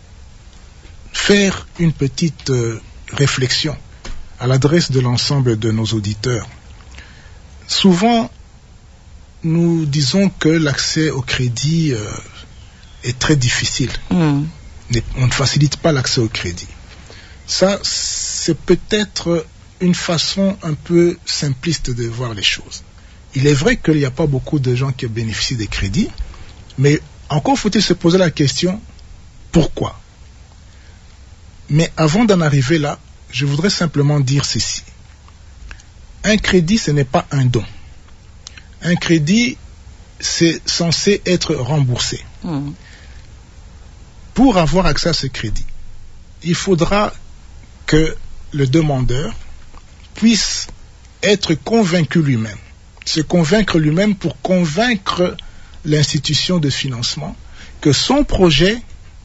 faire une petite euh, réflexion à l'adresse de l'ensemble de nos auditeurs. Souvent, nous disons que l'accès au crédit euh, est très difficile. Mm. On ne facilite pas l'accès au crédit. Ça, c'est peut-être une façon un peu simpliste de voir les choses. Il est vrai qu'il n'y a pas beaucoup de gens qui bénéficient des crédits, mais encore faut-il se poser la question, pourquoi? Mais avant d'en arriver là, je voudrais simplement dire ceci. Un crédit, ce n'est pas un don. Un crédit, c'est censé être remboursé. Mmh. Pour avoir accès à ce crédit, il faudra que le demandeur puisse être convaincu lui-même, se convaincre lui-même pour convaincre l'institution de financement que son projet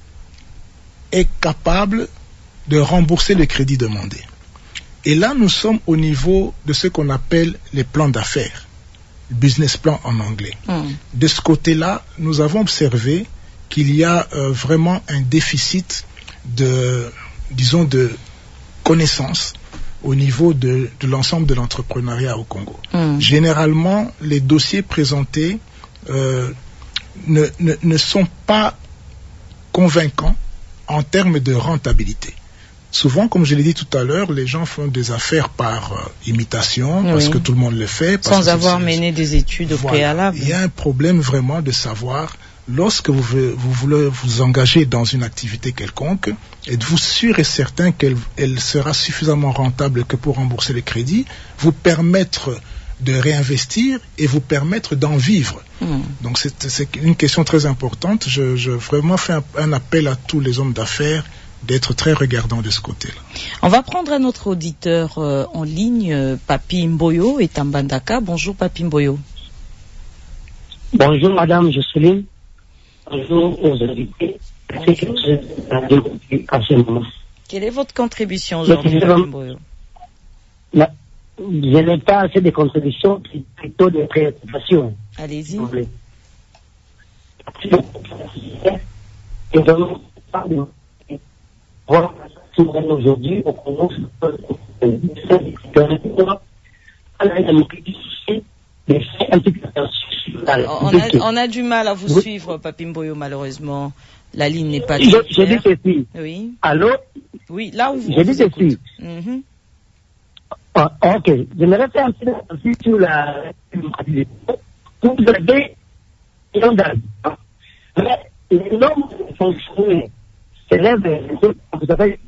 est capable de rembourser le crédit demandé. Et là, nous sommes au niveau de ce qu'on appelle les plans d'affaires, business plan en anglais. Mm. De ce côté-là, nous avons observé qu'il y a euh, vraiment un déficit de, disons, de connaissances au niveau de, de l'ensemble de l'entrepreneuriat au Congo. Mm. Généralement, les dossiers présentés euh, ne, ne, ne sont pas convaincants en termes de rentabilité. Souvent, comme je l'ai dit tout à l'heure, les gens font des affaires par euh, imitation, oui. parce que tout le monde le fait. Parce
Sans
que
avoir mené des études au
voilà.
préalable.
Il y a un problème vraiment de savoir, lorsque vous, vous voulez vous engager dans une activité quelconque, êtes-vous sûr et certain qu'elle elle sera suffisamment rentable que pour rembourser les crédits, vous permettre de réinvestir et vous permettre d'en vivre. Mmh. Donc c'est, c'est une question très importante. Je, je vraiment fais un, un appel à tous les hommes d'affaires d'être très regardants de ce côté-là.
On va prendre un autre auditeur euh, en ligne, euh, Papi Mboyo et Tambandaka. Bonjour Papi Mboyo.
Bonjour Madame Jocelyne. Bonjour aux invités.
Quelle est votre contribution aujourd'hui, Papi Mboyo?
La, Je n'ai pas assez de contributions, plutôt de préoccupations.
Allez-y.
Et donc, aujourd'hui, au Congo,
on a, on a du mal à vous oui. suivre, Papi Mboyo, malheureusement. La ligne n'est pas...
Je, je dis ceci.
Oui.
Allô?
Oui, là où vous...
Je dis ceci.
Mm-hmm.
Ah, ok. J'aimerais faire un petit peu sur la... Vous avez millions d'habitants. Mais les nombres de fonctionnaires s'élèvent, vous savez,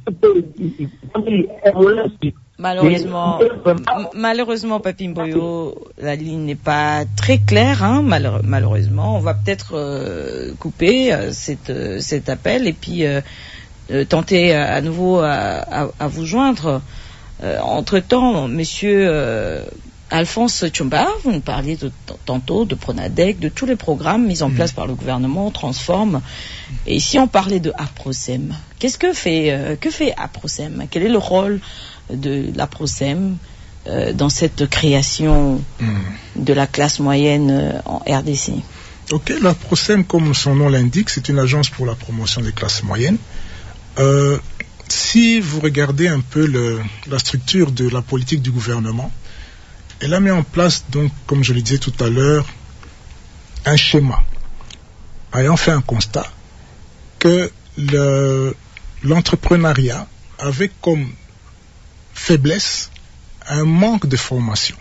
malheureusement, malheureusement, Papi Mboyo, la ligne n'est pas très claire, hein, malheure, malheureusement. On va peut-être euh, couper euh, cette, euh, cet appel et puis euh, euh, tenter à, à nouveau à, à, à vous joindre. Euh, entre-temps, monsieur euh, Alphonse Tchomba, vous nous parliez de, tantôt de Pronadec, de tous les programmes mis en mmh. place par le gouvernement, Transforme. Et ici, on parlait de APROSEM. Qu'est-ce que fait, euh, que fait APROSEM? Quel est le rôle de l'APROSEM euh, dans cette création mmh. de la classe moyenne euh, en R D C?
Ok, l'APROSEM, comme son nom l'indique, c'est une agence pour la promotion des classes moyennes. Euh, si vous regardez un peu le, la structure de la politique du gouvernement, elle a mis en place, donc, comme je le disais tout à l'heure, un schéma, ayant fait un constat que le, l'entrepreneuriat avait comme faiblesse un manque de formation,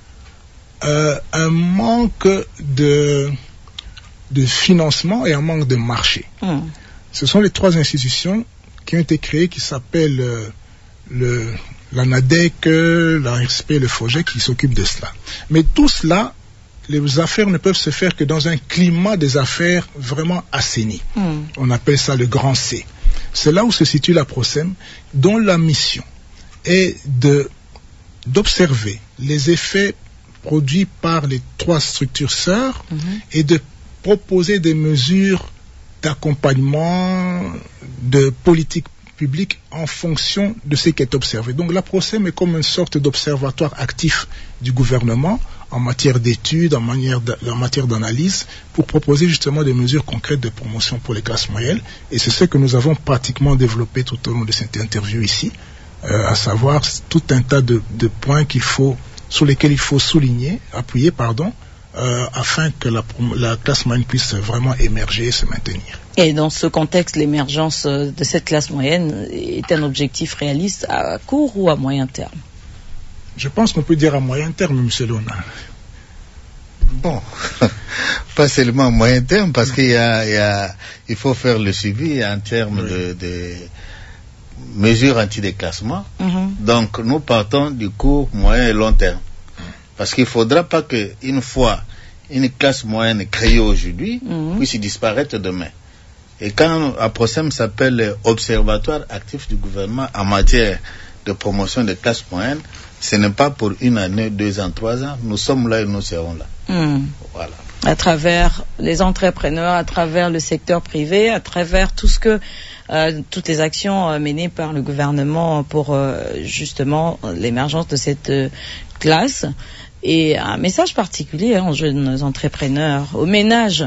euh, un manque de, de financement et un manque de marché. Mmh. Ce sont les trois institutions qui ont été créées, qui s'appellent euh, le... la NADEC, la R S P, le FOGEC qui s'occupent de cela. Mais tout cela, les affaires ne peuvent se faire que dans un climat des affaires vraiment assaini. Mm. On appelle ça le grand C. C'est là où se situe l'APROSEM, dont la mission est de, d'observer les effets produits par les trois structures sœurs mm-hmm. et de proposer des mesures d'accompagnement, de politique public en fonction de ce qui est observé. Donc l'APROSEM est comme une sorte d'observatoire actif du gouvernement en matière d'études, en, en matière d'analyse, pour proposer justement des mesures concrètes de promotion pour les classes moyennes. Et c'est ce que nous avons pratiquement développé tout au long de cette interview ici, euh, à savoir tout un tas de, de points qu'il faut, sur lesquels il faut souligner, appuyer, pardon, Euh, afin que la, la classe moyenne puisse vraiment émerger et se maintenir.
Et dans ce contexte, l'émergence de cette classe moyenne est un objectif réaliste à court ou à moyen terme?
Je pense qu'on peut dire à moyen terme, M. Léonard.
Bon, pas seulement à moyen terme, parce qu'il y a, il y a, il faut faire le suivi en termes oui. de, de mesures anti-déclassement. Mm-hmm. Donc, nous partons du court, moyen et long terme. Parce qu'il ne faudra pas qu'une fois une classe moyenne créée aujourd'hui mmh. puisse disparaître demain. Et quand APROSEM s'appelle Observatoire actif du gouvernement en matière de promotion des classes moyennes, ce n'est pas pour une année, deux ans, trois ans. Nous sommes là et nous serons là. Mmh. Voilà.
À travers les entrepreneurs, à travers le secteur privé, à travers tout ce que euh, toutes les actions euh, menées par le gouvernement pour euh, justement l'émergence de cette euh, classe. Et un message particulier hein, aux jeunes entrepreneurs, aux ménages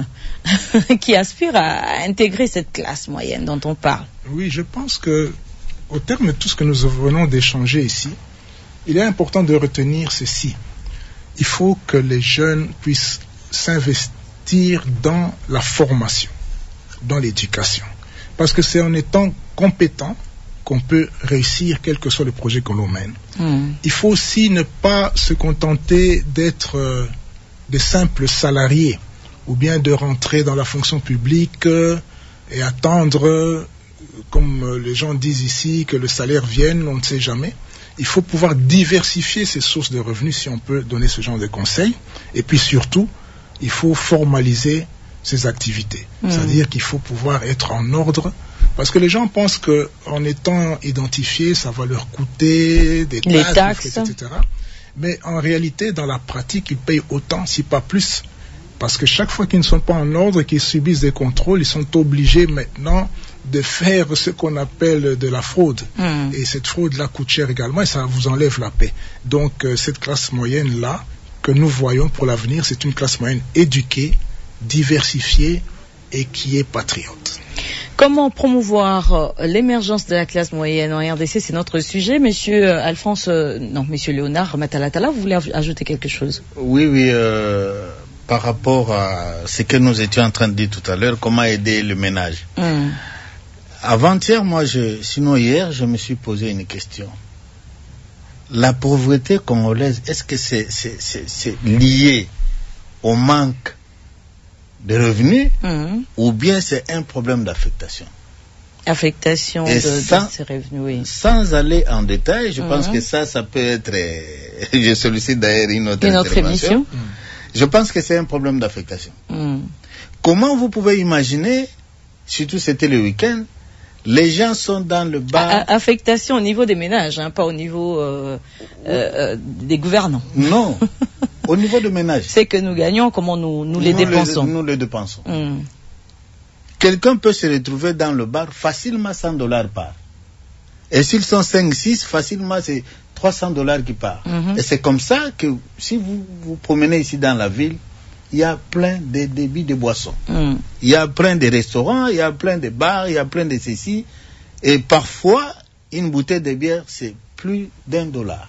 qui aspirent à intégrer cette classe moyenne dont on parle.
Oui, je pense que au terme de tout ce que nous venons d'échanger ici, il est important de retenir ceci. Il faut que les jeunes puissent s'investir dans la formation, dans l'éducation. Parce que c'est en étant compétent qu'on peut réussir quel que soit le projet que l'on mène. Mmh. Il faut aussi ne pas se contenter d'être euh, de simples salariés ou bien de rentrer dans la fonction publique euh, et attendre, euh, comme euh, les gens disent ici, que le salaire vienne, on ne sait jamais. Il faut pouvoir diversifier ses sources de revenus si on peut donner ce genre de conseils. Et puis surtout, il faut formaliser ses activités. Mmh. C'est-à-dire qu'il faut pouvoir être en ordre. Parce que les gens pensent qu'en étant identifiés, ça va leur coûter des taxes,
les taxes.
et cetera. Mais en réalité, dans la pratique, ils payent autant, si pas plus. Parce que chaque fois qu'ils ne sont pas en ordre, qu'ils subissent des contrôles, ils sont obligés maintenant de faire ce qu'on appelle de la fraude. Mmh. Et cette fraude-là coûte cher également et ça vous enlève la paix. Donc euh, cette classe moyenne-là, que nous voyons pour l'avenir, c'est une classe moyenne éduquée, diversifiée et qui est patriote.
Comment promouvoir euh, l'émergence de la classe moyenne en R D C, c'est notre sujet. Monsieur euh, Alphonse, euh, non, Monsieur Léonard Matalatala, vous voulez aj- ajouter quelque chose?
Oui, oui, euh, par rapport à ce que nous étions en train de dire tout à l'heure, comment aider le ménage. Mm. Avant-hier, moi, je, sinon hier, je me suis posé une question. La pauvreté congolaise, est-ce que c'est, c'est, c'est, c'est lié au manque de revenus,
mmh.
ou bien c'est un problème d'affectation.
Affectation de,
sans,
de ces revenus, oui.
Sans aller en détail, je mmh. pense que ça, ça peut être... Je sollicite d'ailleurs une autre,
une autre émission. Mmh.
Je pense que c'est un problème d'affectation.
Mmh.
Comment vous pouvez imaginer, surtout c'était le week-end, les gens sont dans le bar...
A affectation au niveau des ménages, hein, pas au niveau euh, euh, des gouvernants.
Non, au niveau des ménages.
C'est que nous gagnons, comment nous, nous les
nous
dépensons.
Les, nous les dépensons.
Mmh.
Quelqu'un peut se retrouver dans le bar facilement cent dollars par. Et s'ils sont cinq six, facilement c'est trois cents dollars qui partent. Mmh. Et c'est comme ça que si vous vous promenez ici dans la ville, il y a plein de débits de boissons.
Mmh.
Il y a plein de restaurants, il y a plein de bars, il y a plein de ceci. Et parfois, une bouteille de bière, c'est plus d'un dollar.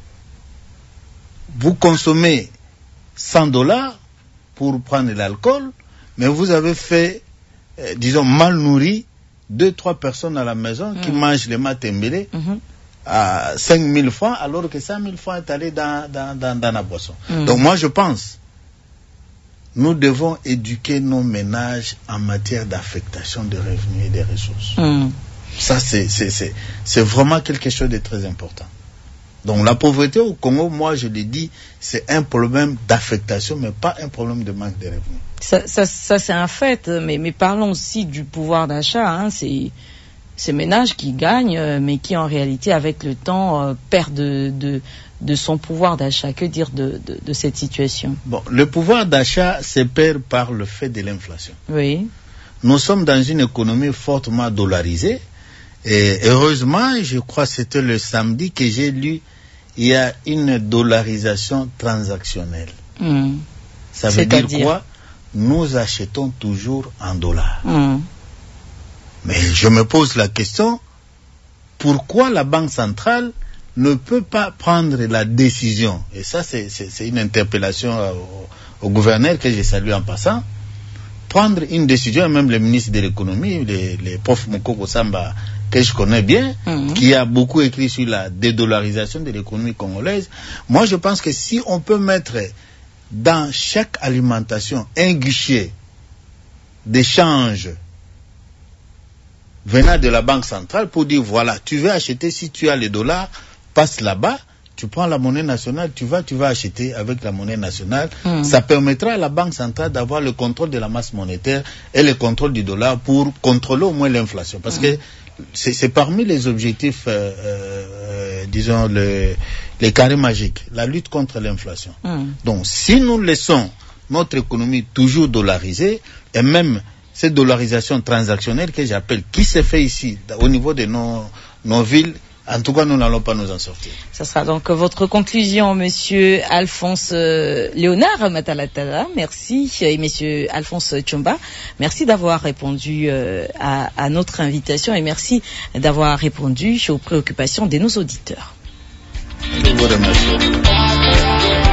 Vous consommez cent dollars pour prendre l'alcool, mais vous avez fait, euh, disons, mal nourri deux, trois personnes à la maison mmh. qui mangent les matembélés mmh. à cinq mille francs, alors que cinq mille francs est allé dans, dans, dans, dans la boisson. Mmh. Donc moi, je pense nous devons éduquer nos ménages en matière d'affectation des revenus et des ressources.
Mmh.
Ça, c'est, c'est, c'est, c'est vraiment quelque chose de très important. Donc la pauvreté au Congo, moi je l'ai dit, c'est un problème d'affectation, mais pas un problème de manque de revenus.
Ça, ça, ça c'est un fait, mais, mais parlons aussi du pouvoir d'achat. Hein, c'est ces ménages qui gagnent, mais qui en réalité, avec le temps, euh, perdent de, de, de son pouvoir d'achat. Que dire de, de, de cette situation?
Bon, le pouvoir d'achat se perd par le fait de l'inflation.
Oui.
Nous sommes dans une économie fortement dollarisée. Et heureusement, je crois que c'était le samedi que j'ai lu, il y a une dollarisation transactionnelle.
Mmh.
Ça veut dire, dire quoi? Nous achetons toujours en dollars.
Mmh.
Mais je me pose la question, pourquoi la Banque centrale ne peut pas prendre la décision, et ça c'est, c'est, c'est une interpellation au, au gouverneur que je salue en passant, prendre une décision, même le ministre de l'économie, le, le prof Mokoko Samba, que je connais bien, mmh. qui a beaucoup écrit sur la dédollarisation de l'économie congolaise. Moi je pense que si on peut mettre dans chaque alimentation un guichet d'échange venant de la Banque centrale pour dire, voilà, tu veux acheter, si tu as les dollars, passe là-bas, tu prends la monnaie nationale, tu vas, tu vas acheter avec la monnaie nationale. Mmh. Ça permettra à la Banque centrale d'avoir le contrôle de la masse monétaire et le contrôle du dollar pour contrôler au moins l'inflation. Parce mmh. que c'est, c'est parmi les objectifs, euh, euh, disons, le, les carrés magiques, la lutte contre l'inflation. Mmh. Donc, si nous laissons notre économie toujours dollarisée, et même cette dollarisation transactionnelle que j'appelle, qui se fait ici, au niveau de nos, nos villes, en tout cas, nous n'allons pas nous en sortir.
Ça sera donc votre conclusion, monsieur Alphonse euh, Léonard Matalatala. Merci. Et monsieur Alphonse Tchomba, merci d'avoir répondu euh, à, à notre invitation et merci d'avoir répondu aux préoccupations de nos auditeurs.
Je vous remercie.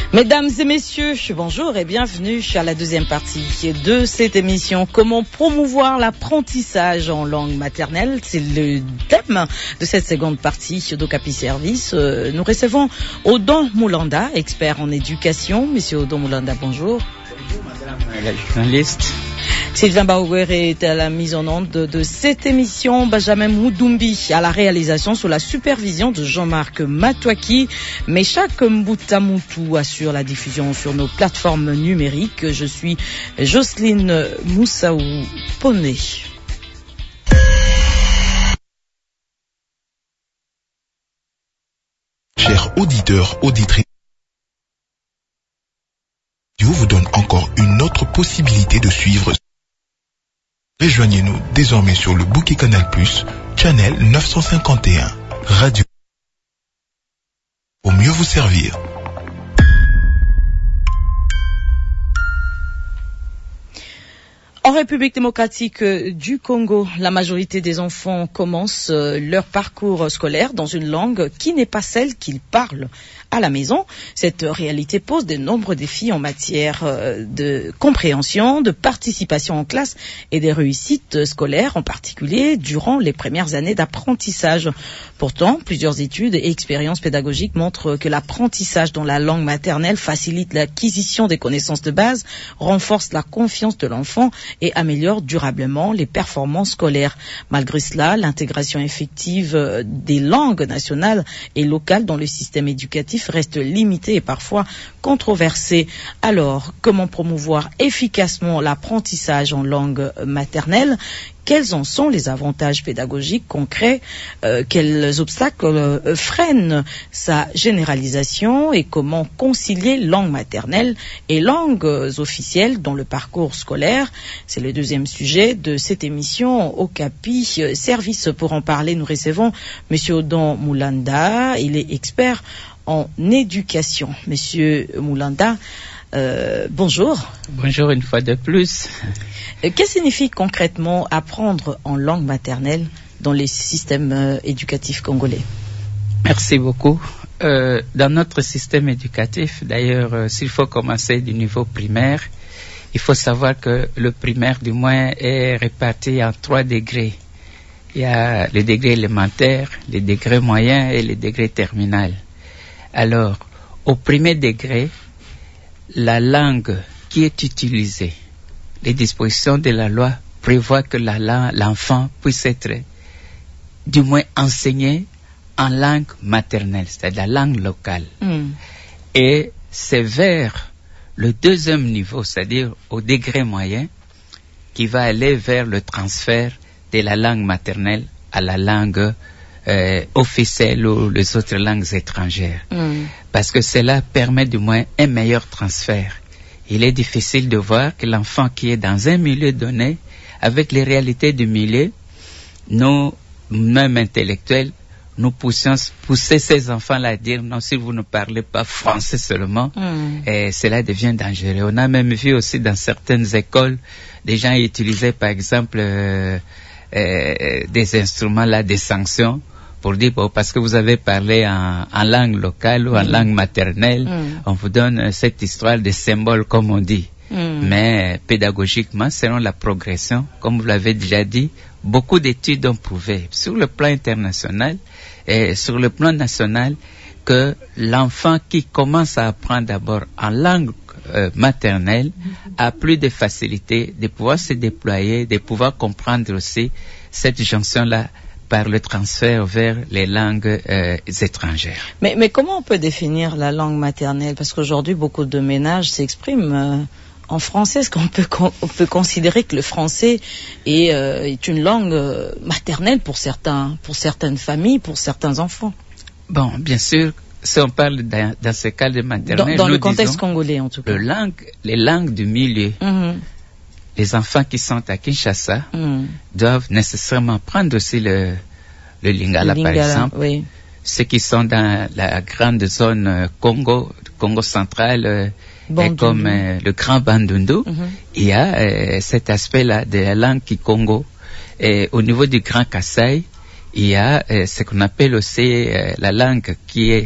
Mesdames et messieurs, bonjour et bienvenue à la deuxième partie de cette émission. Comment promouvoir l'apprentissage en langue maternelle? C'est le thème de cette seconde partie d'Okapi Service. Nous recevons Odon Moulanda, expert en éducation. Monsieur Odon Moulanda, bonjour.
Bonjour madame la journaliste.
Sylvain Baouguer est à la mise en onde de, de cette émission. Benjamin Moudoumbi à la réalisation sous la supervision de Jean-Marc Matouaki. Meshak Mboutamoutou assure la diffusion sur nos plateformes numériques. Je suis Jocelyne Moussaou Poney.
Chers auditeurs, auditrices, je vous donne encore une autre possibilité de suivre. Rejoignez-nous désormais sur le bouquet Canal plus, channel neuf cent cinquante et un, radio. Pour mieux vous servir.
En République démocratique du Congo, la majorité des enfants commencent leur parcours scolaire dans une langue qui n'est pas celle qu'ils parlent à la maison. Cette réalité pose de nombreux défis en matière de compréhension, de participation en classe et des réussites scolaires, en particulier durant les premières années d'apprentissage. Pourtant, plusieurs études et expériences pédagogiques montrent que l'apprentissage dans la langue maternelle facilite l'acquisition des connaissances de base, renforce la confiance de l'enfant et améliore durablement les performances scolaires. Malgré cela, l'intégration effective des langues nationales et locales dans le système éducatif reste limitée et parfois controversée. Alors, comment promouvoir efficacement l'apprentissage en langue maternelle? Quels en sont les avantages pédagogiques concrets? euh, Quels obstacles euh, freinent sa généralisation? Et comment concilier langue maternelle et langues officielles dans le parcours scolaire? C'est le deuxième sujet de cette émission Okapi Service. Pour en parler, nous recevons Monsieur Odon Moulanda. Il est expert en éducation. Monsieur Moulanda, Euh, bonjour.
Bonjour une fois de plus.
Euh, que signifie concrètement apprendre en langue maternelle dans les systèmes euh, éducatifs congolais?
Merci beaucoup. Euh, dans notre système éducatif, d'ailleurs, euh, s'il faut commencer du niveau primaire, il faut savoir que le primaire, du moins, est réparti en trois degrés. Il y a les degrés élémentaires, les degrés moyens et les degrés terminaux. Alors, au premier degré, la langue qui est utilisée, les dispositions de la loi prévoient que la, l'enfant puisse être du moins enseigné en langue maternelle, c'est-à-dire la langue locale. Mm. Et c'est vers le deuxième niveau, c'est-à-dire au degré moyen, qui va aller vers le transfert de la langue maternelle à la langue Euh, officielles ou les autres langues étrangères. Mm. Parce que cela permet du moins un meilleur transfert. Il est difficile de voir que l'enfant qui est dans un milieu donné, avec les réalités du milieu, nous, même intellectuels, nous poussons, pousser ces enfants-là à dire non, si vous ne parlez pas français seulement, mm. et cela devient dangereux. On a même vu aussi dans certaines écoles, des gens utilisaient par exemple euh, euh, des instruments là, des sanctions, pour dire, bon, parce que vous avez parlé en, en langue locale ou en mm. langue maternelle, mm. on vous donne euh, cette histoire de symboles, comme on dit. Mm. Mais euh, pédagogiquement, selon la progression, comme vous l'avez déjà dit, beaucoup d'études ont prouvé, sur le plan international et sur le plan national, que l'enfant qui commence à apprendre d'abord en langue euh, maternelle mm. a plus de facilité de pouvoir se déployer, de pouvoir comprendre aussi cette jonction-là par le transfert vers les langues euh, étrangères.
Mais, mais comment on peut définir la langue maternelle? Parce qu'aujourd'hui, beaucoup de ménages s'expriment euh, en français. Est-ce qu'on peut, on peut considérer que le français est, euh, est une langue euh, maternelle pour, certains, pour certaines familles, pour certains enfants?
Bon, bien sûr, si on parle dans, dans ce cas de maternelle,
dans, dans
nous
le contexte
disons,
congolais en tout cas.
Le langue, les langues du milieu. Mm-hmm. Les enfants qui sont à Kinshasa mm. doivent nécessairement prendre aussi le, le Lingala, le Lingala par exemple. Oui. Ceux qui sont dans la grande zone euh, Congo, Congo central, euh, et comme euh, le Grand Bandundu, mm-hmm. il y a euh, cet aspect-là de la langue Kikongo. Et au niveau du Grand Kasaï, il y a euh, ce qu'on appelle aussi euh, la langue qui est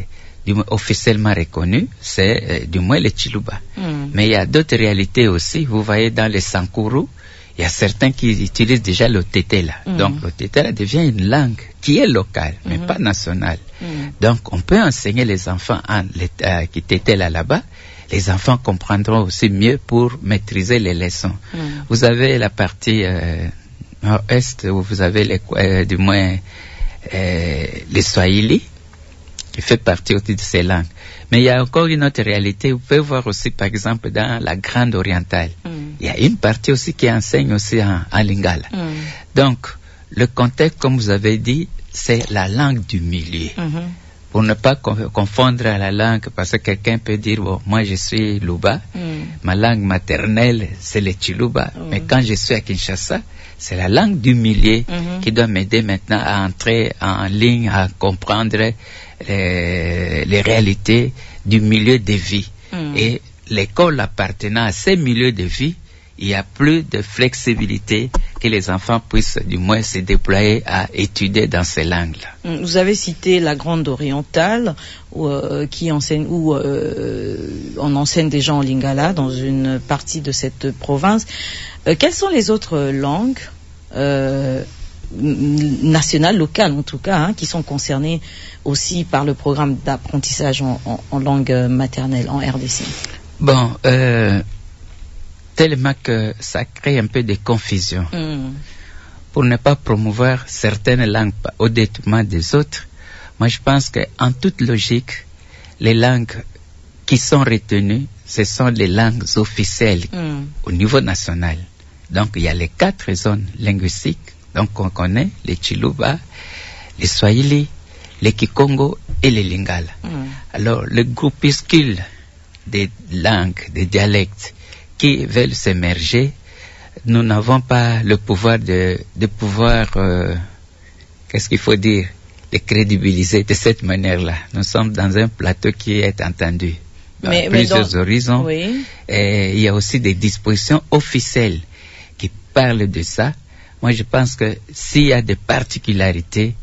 du moins officiellement reconnu, c'est euh, du moins le Chiluba.
Mm.
Mais il y a d'autres réalités aussi. Vous voyez dans les Sankuru, il y a certains qui utilisent déjà le Tetela. Mm. Donc le Tetela devient une langue qui est locale, mais mm. pas nationale. Mm. Donc on peut enseigner les enfants en, les, euh, qui Tetela là-bas. Les enfants comprendront aussi mieux pour maîtriser les leçons. Mm. Vous avez la partie euh, nord-est où vous avez les, euh, du moins euh, les Swahili, qui fait partie aussi de ces langues. Mais il y a encore une autre réalité. Vous pouvez voir aussi, par exemple, dans la Grande Orientale, mm. il y a une partie aussi qui enseigne aussi en, en lingala. Mm. Donc, le contexte, comme vous avez dit, c'est la langue du milieu. Mm-hmm. Pour ne pas confondre la langue, parce que quelqu'un peut dire, bon, moi je suis Luba, mm. ma langue maternelle c'est le Chiluba, mm. mais quand je suis à Kinshasa, c'est la langue du milieu mm-hmm. qui doit m'aider maintenant à entrer en ligne, à comprendre les, les réalités du milieu de vie. Mm. Et l'école appartenant à ces milieux de vie, il y a plus de flexibilité que les enfants puissent du moins se déployer à étudier dans ces langues-là.
Vous avez cité la Grande Orientale où, euh, qui enseigne, où euh, on enseigne déjà en lingala dans une partie de cette province. Euh, quelles sont les autres langues euh, nationales, locales en tout cas, hein, qui sont concernées aussi par le programme d'apprentissage en, en, en langue maternelle en R D C?
Bon, euh, tellement que ça crée un peu de confusion. Mm. Pour ne pas promouvoir certaines langues au détriment des autres, moi je pense qu'en toute logique, les langues qui sont retenues, ce sont les langues officielles mm. au niveau national. Donc il y a les quatre zones linguistiques, donc on connaît les Chiluba, les Swahili, les Kikongo et les Lingala. Mm. Alors le groupuscule des langues, des dialectes, qui veulent s'émerger, nous n'avons pas le pouvoir de, de pouvoir, euh, qu'est-ce qu'il faut dire, de crédibiliser de cette manière-là. Nous sommes dans un plateau qui est entendu dans mais, plusieurs mais donc, horizons. Oui. Et il y a aussi des dispositions officielles qui parlent de ça. Moi, je pense que s'il y a des particularités,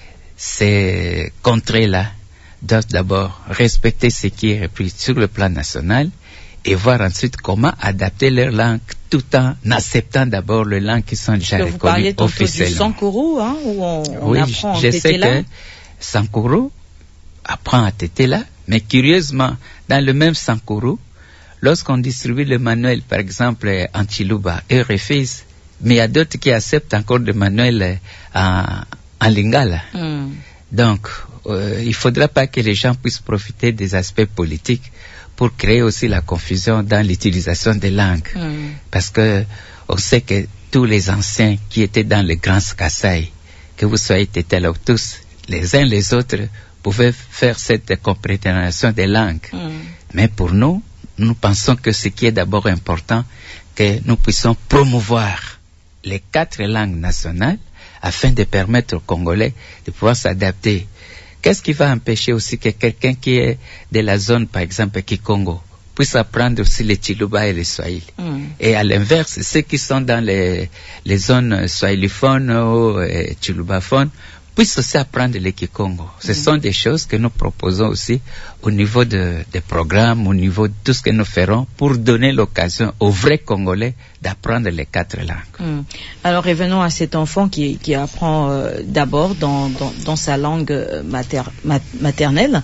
ces contrées-là doivent d'abord respecter ce qui est repris sur le plan national et voir ensuite comment adapter leur langue tout en acceptant d'abord les langues qui sont déjà reconnues officiellement. Vous parliez
du Sankuru, hein, où on, on
oui,
apprend en
je sais
Tetela.
Que Sankuru apprend à Tetela, mais curieusement, dans le même Sankuru, lorsqu'on distribue le manuel, par exemple, en Chiluba, eux refusent, mais il y a d'autres qui acceptent encore le manuel en, en lingala. Mm. Donc, euh, il ne faudra pas que les gens puissent profiter des aspects politiques pour créer aussi la confusion dans l'utilisation des langues. Mm. Parce que on sait que tous les anciens qui étaient dans le Grand Kasaï, que vous soyez Tetela ou tous, les uns les autres pouvaient faire cette compréhension des langues. Mm. Mais pour nous, nous pensons que ce qui est d'abord important, que nous puissions promouvoir les quatre langues nationales afin de permettre aux Congolais de pouvoir s'adapter. Qu'est-ce qui va empêcher aussi que quelqu'un qui est de la zone, par exemple, Kikongo, puisse apprendre aussi les Chiluba et les Swahili? Mm. Et à l'inverse, ceux qui sont dans les, les zones swahiliphones ou euh, chilubaphones puissent aussi apprendre les Kikongo. Ce mm. sont des choses que nous proposons aussi au niveau de, des programmes, au niveau de tout ce que nous ferons pour donner l'occasion aux vrais Congolais d'apprendre les quatre langues.
Mm. Alors revenons à cet enfant qui, qui apprend euh, d'abord dans, dans, dans sa langue mater, mat, maternelle.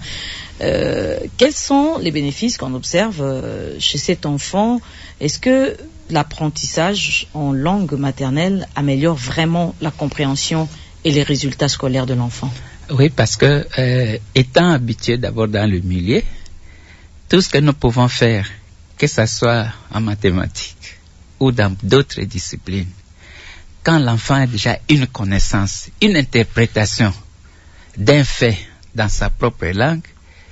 Euh, quels sont les bénéfices qu'on observe euh, chez cet enfant? Est-ce que l'apprentissage en langue maternelle améliore vraiment la compréhension et les résultats scolaires de l'enfant?
Oui, parce que euh, étant habitué d'abord dans le milieu, tout ce que nous pouvons faire, que ce soit en mathématiques ou dans d'autres disciplines, quand l'enfant a déjà une connaissance, une interprétation d'un fait dans sa propre langue,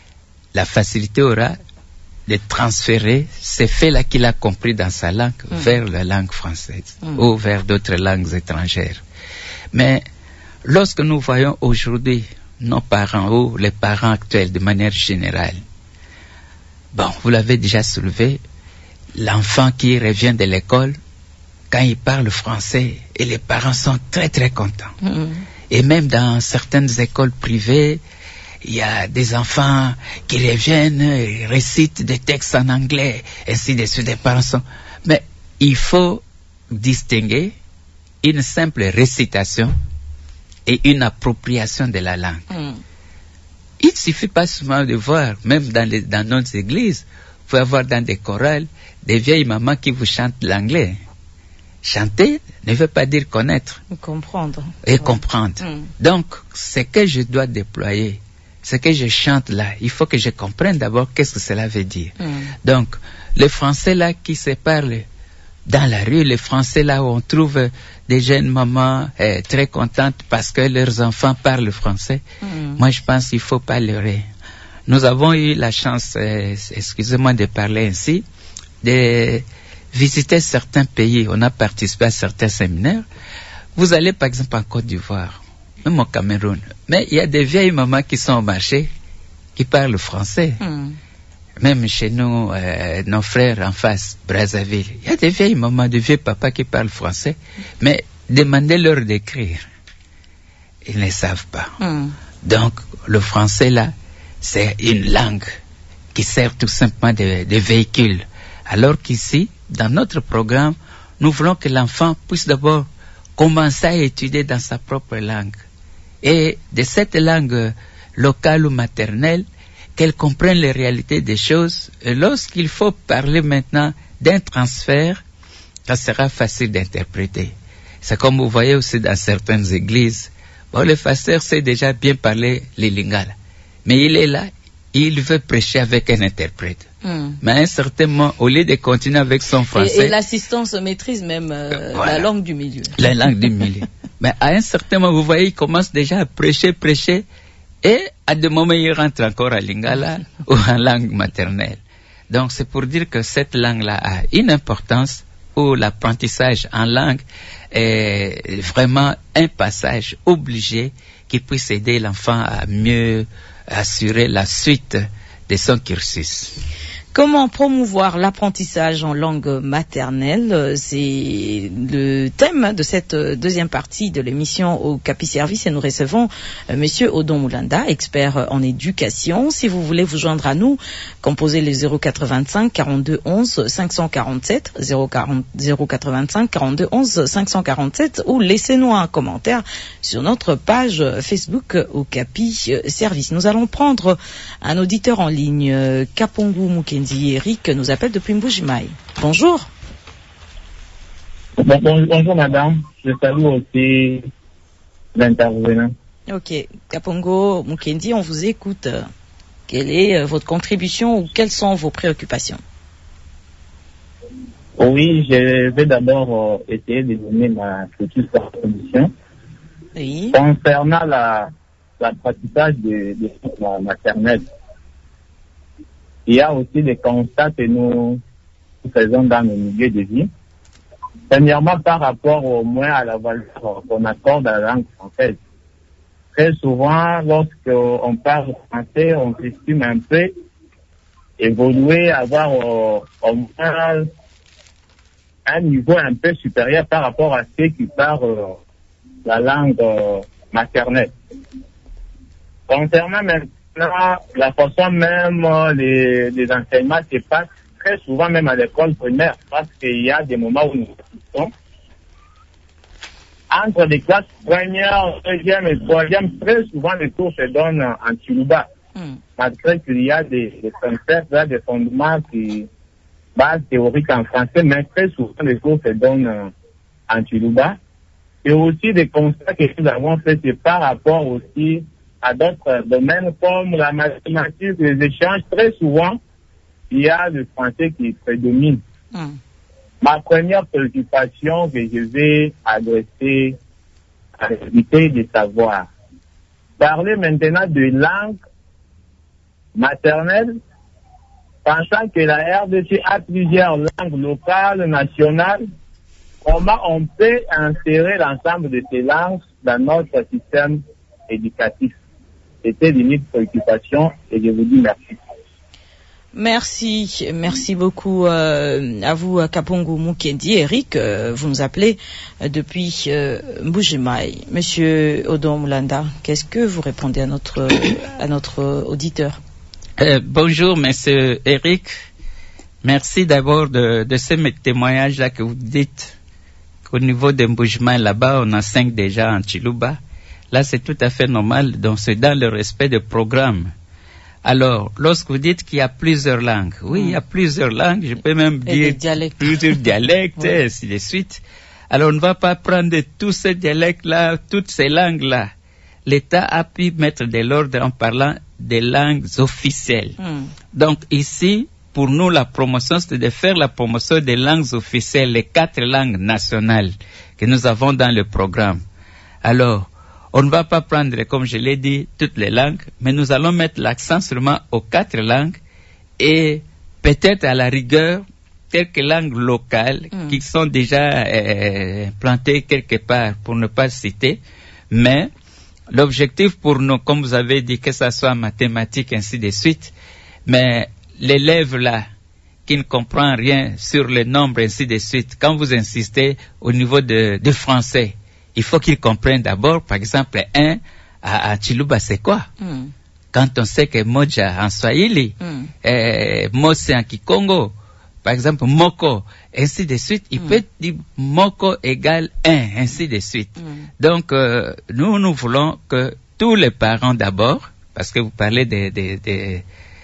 la facilité aura de transférer ces faits-là qu'il a compris dans sa langue mmh. vers la langue française mmh. ou vers d'autres langues étrangères. Mais lorsque nous voyons aujourd'hui nos parents ou les parents actuels de manière générale, bon, vous l'avez déjà soulevé, l'enfant qui revient de l'école, quand il parle français, et les parents sont très très contents. Mmh. Et même dans certaines écoles privées, il y a des enfants qui reviennent, ils récitent des textes en anglais, ainsi de suite, des parents sont... Mais il faut distinguer une simple récitation et une appropriation de la langue. Mm. Il ne suffit pas seulement de voir, même dans, les, dans nos églises, vous pouvez avoir dans des chorales des vieilles mamans qui vous chantent l'anglais. Chanter ne veut pas dire connaître.
Comprendre.
Et
ouais.
comprendre.
Mm.
Donc, ce que je dois déployer, ce que je chante là, il faut que je comprenne d'abord qu'est-ce que cela veut dire. Mm. Donc, les Français là qui se parlent dans la rue, les Français là où on trouve des jeunes mamans eh, très contentes parce que leurs enfants parlent français, mm. moi je pense qu'il ne faut pas leurrer. Nous avons eu la chance, eh, excusez-moi de parler ainsi, de visiter certains pays. On a participé à certains séminaires. Vous allez par exemple en Côte d'Ivoire, même au Cameroun, mais il y a des vieilles mamans qui sont au marché qui parlent français. Mm. Même chez nous, euh, nos frères en face, Brazzaville, il y a des vieilles mamans, des vieux papas qui parlent français, mais demandez-leur d'écrire. Ils ne savent pas. Mm. Donc, le français, là, c'est une langue qui sert tout simplement de, de véhicule. Alors qu'ici, dans notre programme, nous voulons que l'enfant puisse d'abord commencer à étudier dans sa propre langue. Et de cette langue locale ou maternelle, qu'elle comprenne les réalités des choses. Et lorsqu'il faut parler maintenant d'un transfert, ça sera facile d'interpréter. C'est comme vous voyez aussi dans certaines églises. Bon, le pasteur sait déjà bien parler les lingala. Mais il est là, il veut prêcher avec un interprète. Mm. Mais à un certain moment, au lieu de continuer avec son français...
Et, et l'assistance maîtrise même euh, voilà. la langue du milieu.
La langue du milieu. Mais à un certain moment, vous voyez, il commence déjà à prêcher, prêcher... Et à des moments, il rentre encore à lingala ou en langue maternelle. Donc, c'est pour dire que cette langue-là a une importance où l'apprentissage en langue est vraiment un passage obligé qui puisse aider l'enfant à mieux assurer la suite de son cursus.
Comment promouvoir l'apprentissage en langue maternelle? C'est le thème de cette deuxième partie de l'émission au Capi Service et nous recevons euh, Monsieur Odon Moulanda, expert en éducation. Si vous voulez vous joindre à nous, composez les zéro quatre-vingt-cinq quarante-deux onze cinq cent quarante-sept, zéro quatre-vingt-cinq quarante-deux onze cinq cent quarante-sept ou laissez-nous un commentaire sur notre page Facebook au Capi Service. Nous allons prendre un auditeur en ligne, Kapongu Mukendi. Eric nous appelle depuis Mbujimaï. Bonjour.
Bon, bon, bonjour madame, je salue aussi l'intervenant.
Ok, Kapongo Mukendi, on vous écoute. Quelle est votre contribution ou quelles sont vos préoccupations?
Oui, je vais d'abord euh, essayer de donner ma petite contribution.
Oui.
Concernant la, l'apprentissage de, de la maternelle. Il y a aussi des constats que nous faisons dans le milieu de vie. Premièrement, par rapport au moins à la valeur qu'on accorde à la langue française. Très souvent, lorsqu'on parle français, on s'estime un peu évoluer, avoir euh, au moins un niveau un peu supérieur par rapport à ceux qui parlent euh, la langue euh, maternelle. Concernant maintenant la façon même les, les enseignements se passent très souvent même à l'école primaire parce qu'il y a des moments où nous assistons entre les classes premières, deuxième et troisième, très souvent les cours se donnent en Tuluba. Mm. Malgré qu'il y a des, des concepts, des fondements qui basent théoriques en français, mais très souvent les cours se donnent en Tuluba. Et aussi des constats que nous avons faits, c'est par rapport aussi à d'autres domaines comme la mathématique, les échanges. Très souvent, il y a le français qui prédomine. Mm. Ma première préoccupation que je vais adresser à l'éviter de savoir, parler maintenant de langue maternelle, pensant que la R D C a plusieurs langues locales, nationales, comment on peut insérer l'ensemble de ces langues dans notre système éducatif? C'était l'unique préoccupation et je vous dis merci.
Merci, merci beaucoup euh, à vous, Kapongo Mukendi. Eric, euh, vous nous appelez euh, depuis euh, Mbujimaï. Monsieur Odom Landa, qu'est-ce que vous répondez à notre, à notre auditeur?
euh, Bonjour, monsieur Eric. Merci d'abord de, de ce témoignage-là que vous dites qu'au niveau de Mbujimaï, là-bas, on a cinq déjà en Chiluba. Là, c'est tout à fait normal, donc c'est dans le respect du programme. Alors, lorsque vous dites qu'il y a plusieurs langues, oui, mmh. il y a plusieurs langues, je peux même
Et
dire plusieurs dialectes, et ainsi de suite. Alors, on ne va pas prendre tous ces dialectes-là, toutes ces langues-là. L'État a pu mettre de l'ordre en parlant des langues officielles. Mmh. Donc, ici, pour nous, la promotion, c'est de faire la promotion des langues officielles, les quatre langues nationales que nous avons dans le programme. Alors, on ne va pas prendre, comme je l'ai dit, toutes les langues, mais nous allons mettre l'accent seulement aux quatre langues et peut-être à la rigueur quelques langues locales mm. qui sont déjà euh, implantées quelque part, pour ne pas citer. Mais l'objectif pour nous, comme vous avez dit, que ça soit mathématiques, ainsi de suite, mais l'élève là, qui ne comprend rien sur le nombre, ainsi de suite, quand vous insistez au niveau de, de français, il faut qu'ils comprennent d'abord, par exemple, un à, à Chiluba, c'est quoi? Mm. Quand on sait que moja en Swahili, mm. eh, mose en Kikongo, par exemple, moko, ainsi de suite, il mm. peut dire moko égale un, ainsi de suite. Mm. Donc, euh, nous, nous voulons que tous les parents d'abord, parce que vous parlez des, des, des,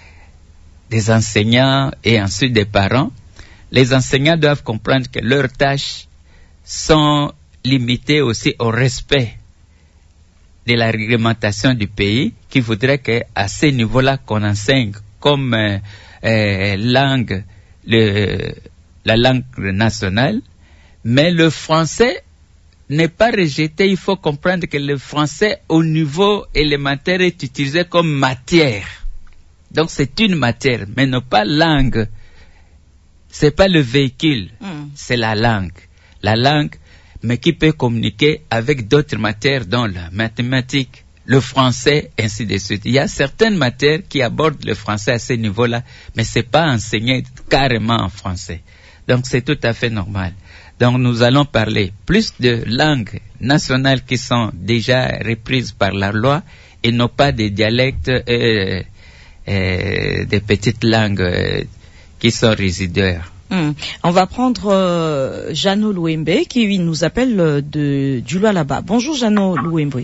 des enseignants et ensuite des parents, les enseignants doivent comprendre que leurs tâches sont limité aussi au respect de la réglementation du pays, qui voudrait qu'à ce niveau-là qu'on enseigne comme euh, euh, langue le, la langue nationale, mais le français n'est pas rejeté. Il faut comprendre que le français au niveau élémentaire est utilisé comme matière. Donc c'est une matière, mais non pas langue. C'est pas le véhicule, mm. c'est la langue. La langue, mais qui peut communiquer avec d'autres matières, dont la mathématique, le français, ainsi de suite. Il y a certaines matières qui abordent le français à ce niveau-là, mais c'est pas enseigné carrément en français. Donc c'est tout à fait normal. Donc nous allons parler plus de langues nationales qui sont déjà reprises par la loi et non pas des dialectes, euh, euh, des petites langues euh, qui sont résiduaires.
Mmh. On va prendre euh, Jeannot Louembe qui nous appelle euh, de du là-bas. Bonjour Jeannot Louembe.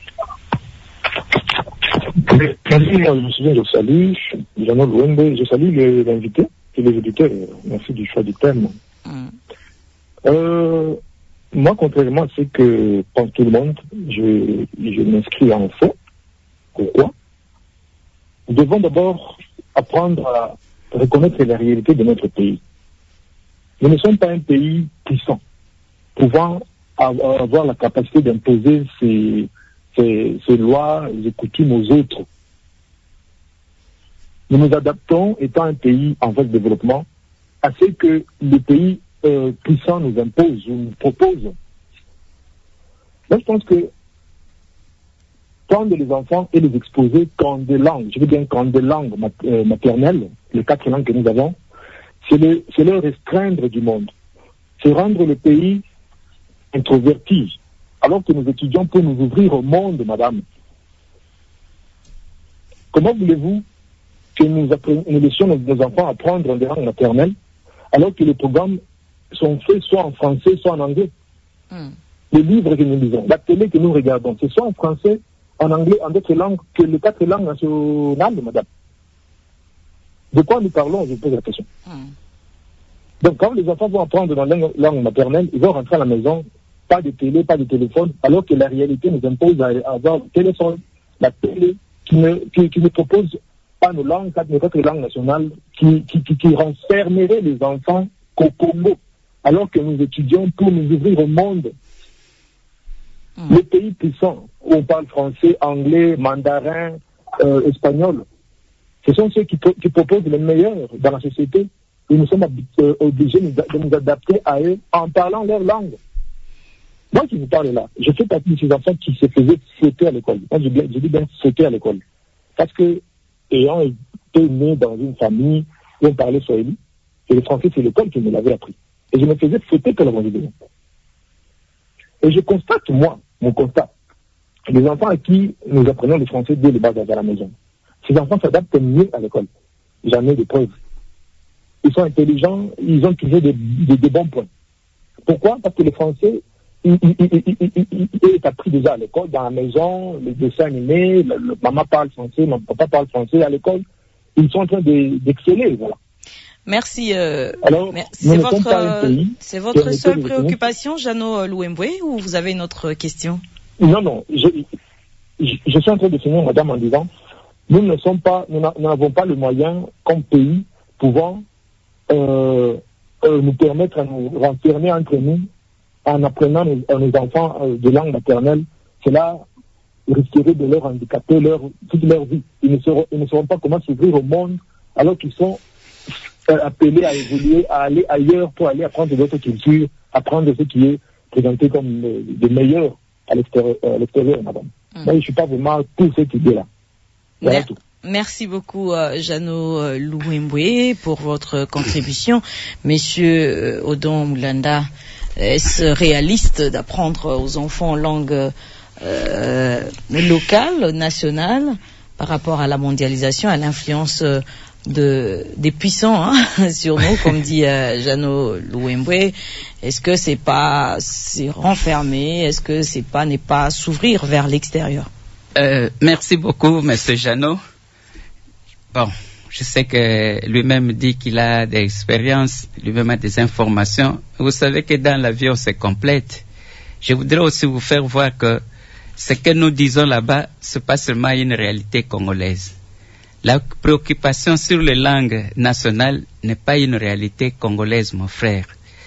Merci, je me souviens, je salue Jeannot Louembe, je salue l'invité et les auditeurs. Merci du choix du thème. Mmh. Euh, moi, contrairement à ce que pense tout le monde, je, je m'inscris en faux. Pourquoi? Nous devons d'abord apprendre à reconnaître la réalité de notre pays. Nous ne sommes pas un pays puissant, pouvant avoir la capacité d'imposer ses, ses, ses lois et coutumes aux autres. Nous nous adaptons, étant un pays en voie de développement, à ce que les pays euh, puissants nous imposent ou nous proposent. Moi, je pense que prendre les enfants et les exposer qu'en des langues, je veux dire qu'en des langues mat euh, maternelles, les quatre langues que nous avons, c'est le, leur restreindre du monde. C'est rendre le pays introverti, alors que nous étudions pour nous ouvrir au monde, madame. Comment voulez-vous que nous, nous laissions nos, nos enfants apprendre des langues maternelles, alors que les programmes sont faits soit en français, soit en anglais? Mm. Les livres que nous lisons, la télé que nous regardons, c'est soit en français, en anglais, en d'autres langues que les quatre langues nationales, madame. De quoi nous parlons, je pose la question. Mm. Donc, quand les enfants vont apprendre dans la langue, langue maternelle, ils vont rentrer à la maison, pas de télé, pas de téléphone, alors que la réalité nous impose à, à avoir le téléphone, la télé, qui ne, qui, qui ne propose pas nos langues, nos quatre langues nationales, qui, qui, qui, qui renfermerait les enfants qu'au Congo, alors que nous étudions pour nous ouvrir au monde. Mm. Les pays puissants, où on parle français, anglais, mandarin, euh, espagnol, ce sont ceux qui, qui proposent le meilleur dans la société et nous sommes euh, obligés de nous adapter à eux en parlant leur langue. Moi qui vous parle là, je fais partie de ces enfants qui se faisaient sauter à l'école. Moi je, je dis bien sauter à l'école. Parce que, ayant été né dans une famille où on parlait swahili, et le français, c'est l'école qui me l'avait appris. Et je me faisais fêter que la Vendée. Et je constate, moi, mon constat, les enfants à qui nous apprenons le français dès le bas âge à la maison, ces enfants s'adaptent mieux à l'école. J'en ai des preuves. Ils sont intelligents, ils ont toujours des, des, des bons points. Pourquoi? Parce que le français, il, il, il, il, il, il est appris déjà à l'école, dans la maison, les dessins animés, le, le maman parle français, mon papa parle français à l'école. Ils sont en train de, d'exceller, voilà.
Merci. Euh,
Alors,
mer- c'est votre, euh, c'est votre seule préoccupation, Jeannot Louemboué, ou vous avez une autre question?
Non, non. Je, je, je suis en train de finir, madame, en disant, nous ne sommes pas, nous n'avons pas le moyen, comme pays, pouvant euh, euh, nous permettre à nous renfermer entre nous en apprenant nos, à nos enfants euh, de langue maternelle. Cela risquerait de leur handicaper leur, toute leur vie. Ils ne sauront, ils ne sauront pas comment s'ouvrir au monde alors qu'ils sont appelés à évoluer, à aller ailleurs pour aller apprendre d'autres cultures, apprendre ce qui est présenté comme de meilleur à l'extérieur, à l'extérieur, madame. Mmh. Moi, je ne suis pas vraiment pour cette idée-là. Voilà
Mer-
tout.
Merci beaucoup, euh, Jeannot euh, Louemboué, pour votre contribution. Messieurs euh, Odon Moulanda, est-ce réaliste d'apprendre aux enfants langue euh, locale, nationale, par rapport à la mondialisation, à l'influence euh, de des puissants hein, sur nous, comme dit euh, Jeannot Louemboué? Est-ce que c'est pas c'est renfermé? Est-ce que c'est pas n'est pas s'ouvrir vers l'extérieur?
Euh, merci beaucoup, Monsieur Jeannot. Bon, je sais que lui-même dit qu'il a des expériences, lui-même a des informations. Vous savez que dans la vie, on se complète. Je voudrais aussi vous faire voir que ce que nous disons là-bas, c'est pas seulement une réalité congolaise. La préoccupation sur les langues nationales n'est pas une réalité congolaise, mon frère.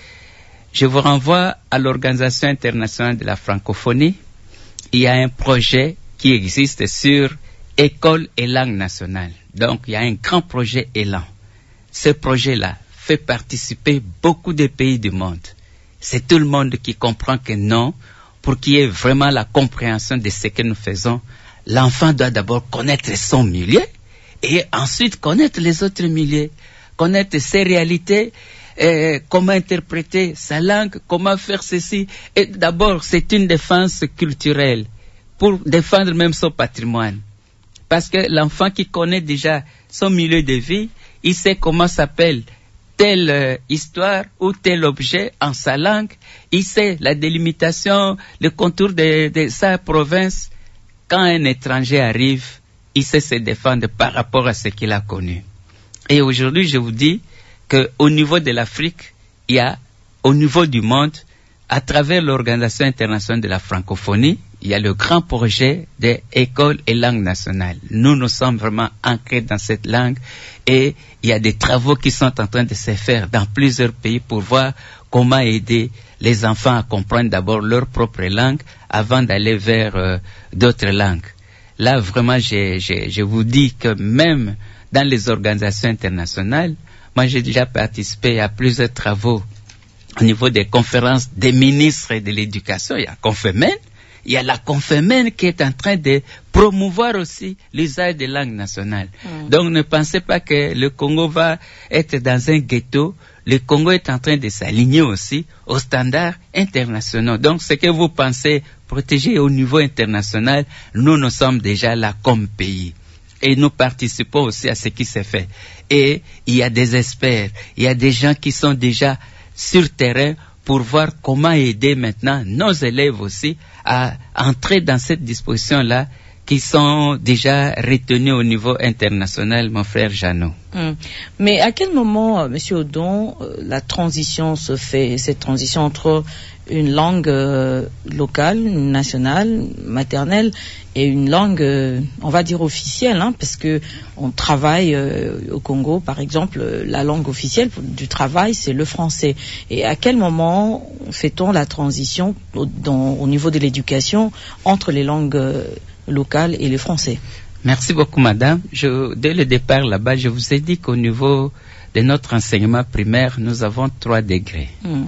Je vous renvoie à l'Organisation internationale de la francophonie. Il y a un projet qui existe sur école et langue nationale. Donc, il y a un grand projet Élan. Ce projet-là fait participer beaucoup de pays du monde. C'est tout le monde qui comprend que non, pour qu'il y ait vraiment la compréhension de ce que nous faisons, l'enfant doit d'abord connaître son milieu et ensuite connaître les autres milieux, connaître ses réalités, euh, comment interpréter sa langue, comment faire ceci. Et d'abord, c'est une défense culturelle pour défendre même son patrimoine. Parce que l'enfant qui connaît déjà son milieu de vie, il sait comment s'appelle telle euh, histoire ou tel objet en sa langue, il sait la délimitation, le contour de, de sa province. Quand un étranger arrive, il sait se défendre par rapport à ce qu'il a connu. Et aujourd'hui, je vous dis qu'au niveau de l'Afrique, il y a, au niveau du monde, à travers l'Organisation internationale de la francophonie, il y a le grand projet des écoles et langues nationales. Nous, nous sommes vraiment ancrés dans cette langue et il y a des travaux qui sont en train de se faire dans plusieurs pays pour voir comment aider les enfants à comprendre d'abord leur propre langue avant d'aller vers euh, d'autres langues. Là, vraiment, je, je, je vous dis que même dans les organisations internationales, moi, j'ai déjà participé à plusieurs travaux au niveau des conférences des ministres de l'éducation. Il y a Confémen, il y a la Confémen qui est en train de promouvoir aussi l'usage des langues nationales. Mmh. Donc ne pensez pas que le Congo va être dans un ghetto. Le Congo est en train de s'aligner aussi aux standards internationaux. Donc ce que vous pensez protéger au niveau international, nous, nous sommes déjà là comme pays. Et nous participons aussi à ce qui se fait. Et il y a des experts, il y a des gens qui sont déjà sur terrain pour voir comment aider maintenant nos élèves aussi à entrer dans cette disposition-là qui sont déjà retenus au niveau international, mon frère Jeannot.
Hum. Mais à quel moment, euh, Monsieur Odon, euh, la transition se fait, cette transition entre une langue euh, locale, nationale, maternelle, et une langue, euh, on va dire officielle, hein, parce que on travaille euh, au Congo, par exemple, la langue officielle du travail, c'est le français. Et à quel moment fait-on la transition au, dans, au niveau de l'éducation entre les langues euh, locales et le français?
Merci beaucoup, madame. Je, dès le départ là-bas, je vous ai dit qu'au niveau de notre enseignement primaire, nous avons trois degrés. Mm.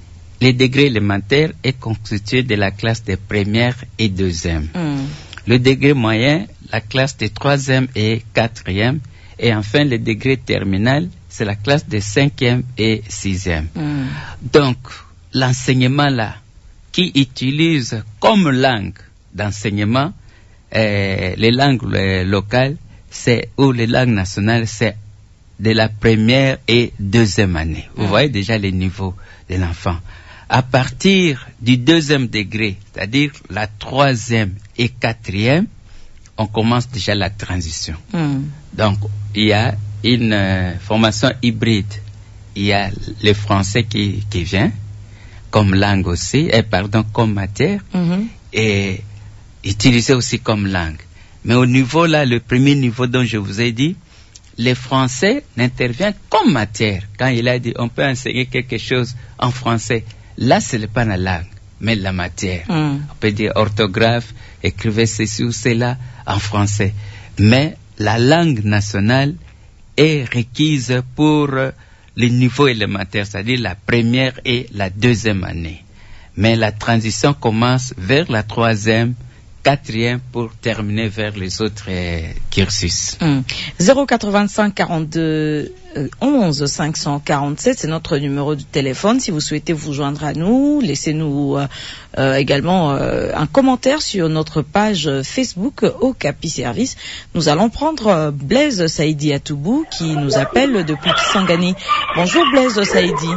Le degré élémentaire est constitué de la classe de première et deuxième. Mm. Le degré moyen, la classe de troisième et quatrième. Et enfin, le degré terminal, c'est la classe de cinquième et sixième.
Mm.
Donc, l'enseignement là, qui utilise comme langue d'enseignement euh, les langues euh, locales, c'est ou les langues nationales, c'est de la première et deuxième année. Vous mm. voyez déjà les niveaux de l'enfant. À partir du deuxième degré, c'est-à-dire la troisième et quatrième, on commence déjà la transition.
Mm.
Donc, il y a une euh, formation hybride. Il y a le français qui, qui vient comme langue aussi, et pardon, comme matière,
mm-hmm.
et utilisé aussi comme langue. Mais au niveau là, le premier niveau dont je vous ai dit, le français n'intervient comme matière. Quand il a dit on peut enseigner quelque chose en français, là ce n'est pas la langue, mais la matière.
Mm.
On peut dire orthographe, écrivez ceci ou cela en français. Mais la langue nationale est requise pour les niveaux élémentaires, c'est-à-dire la première et la deuxième année. Mais la transition commence vers la troisième, quatrième pour terminer vers les autres euh, cursus.
Mm. zéro quatre-vingt-cinq quarante-deux onze cinq cent quarante-sept, c'est notre numéro de téléphone. Si vous souhaitez vous joindre à nous, laissez-nous euh, euh, également euh, un commentaire sur notre page Facebook Okapi Service. Nous allons prendre euh, Blaise Saïdi Atoubou qui nous appelle depuis Kisangani. Bonjour Blaise Saïdi.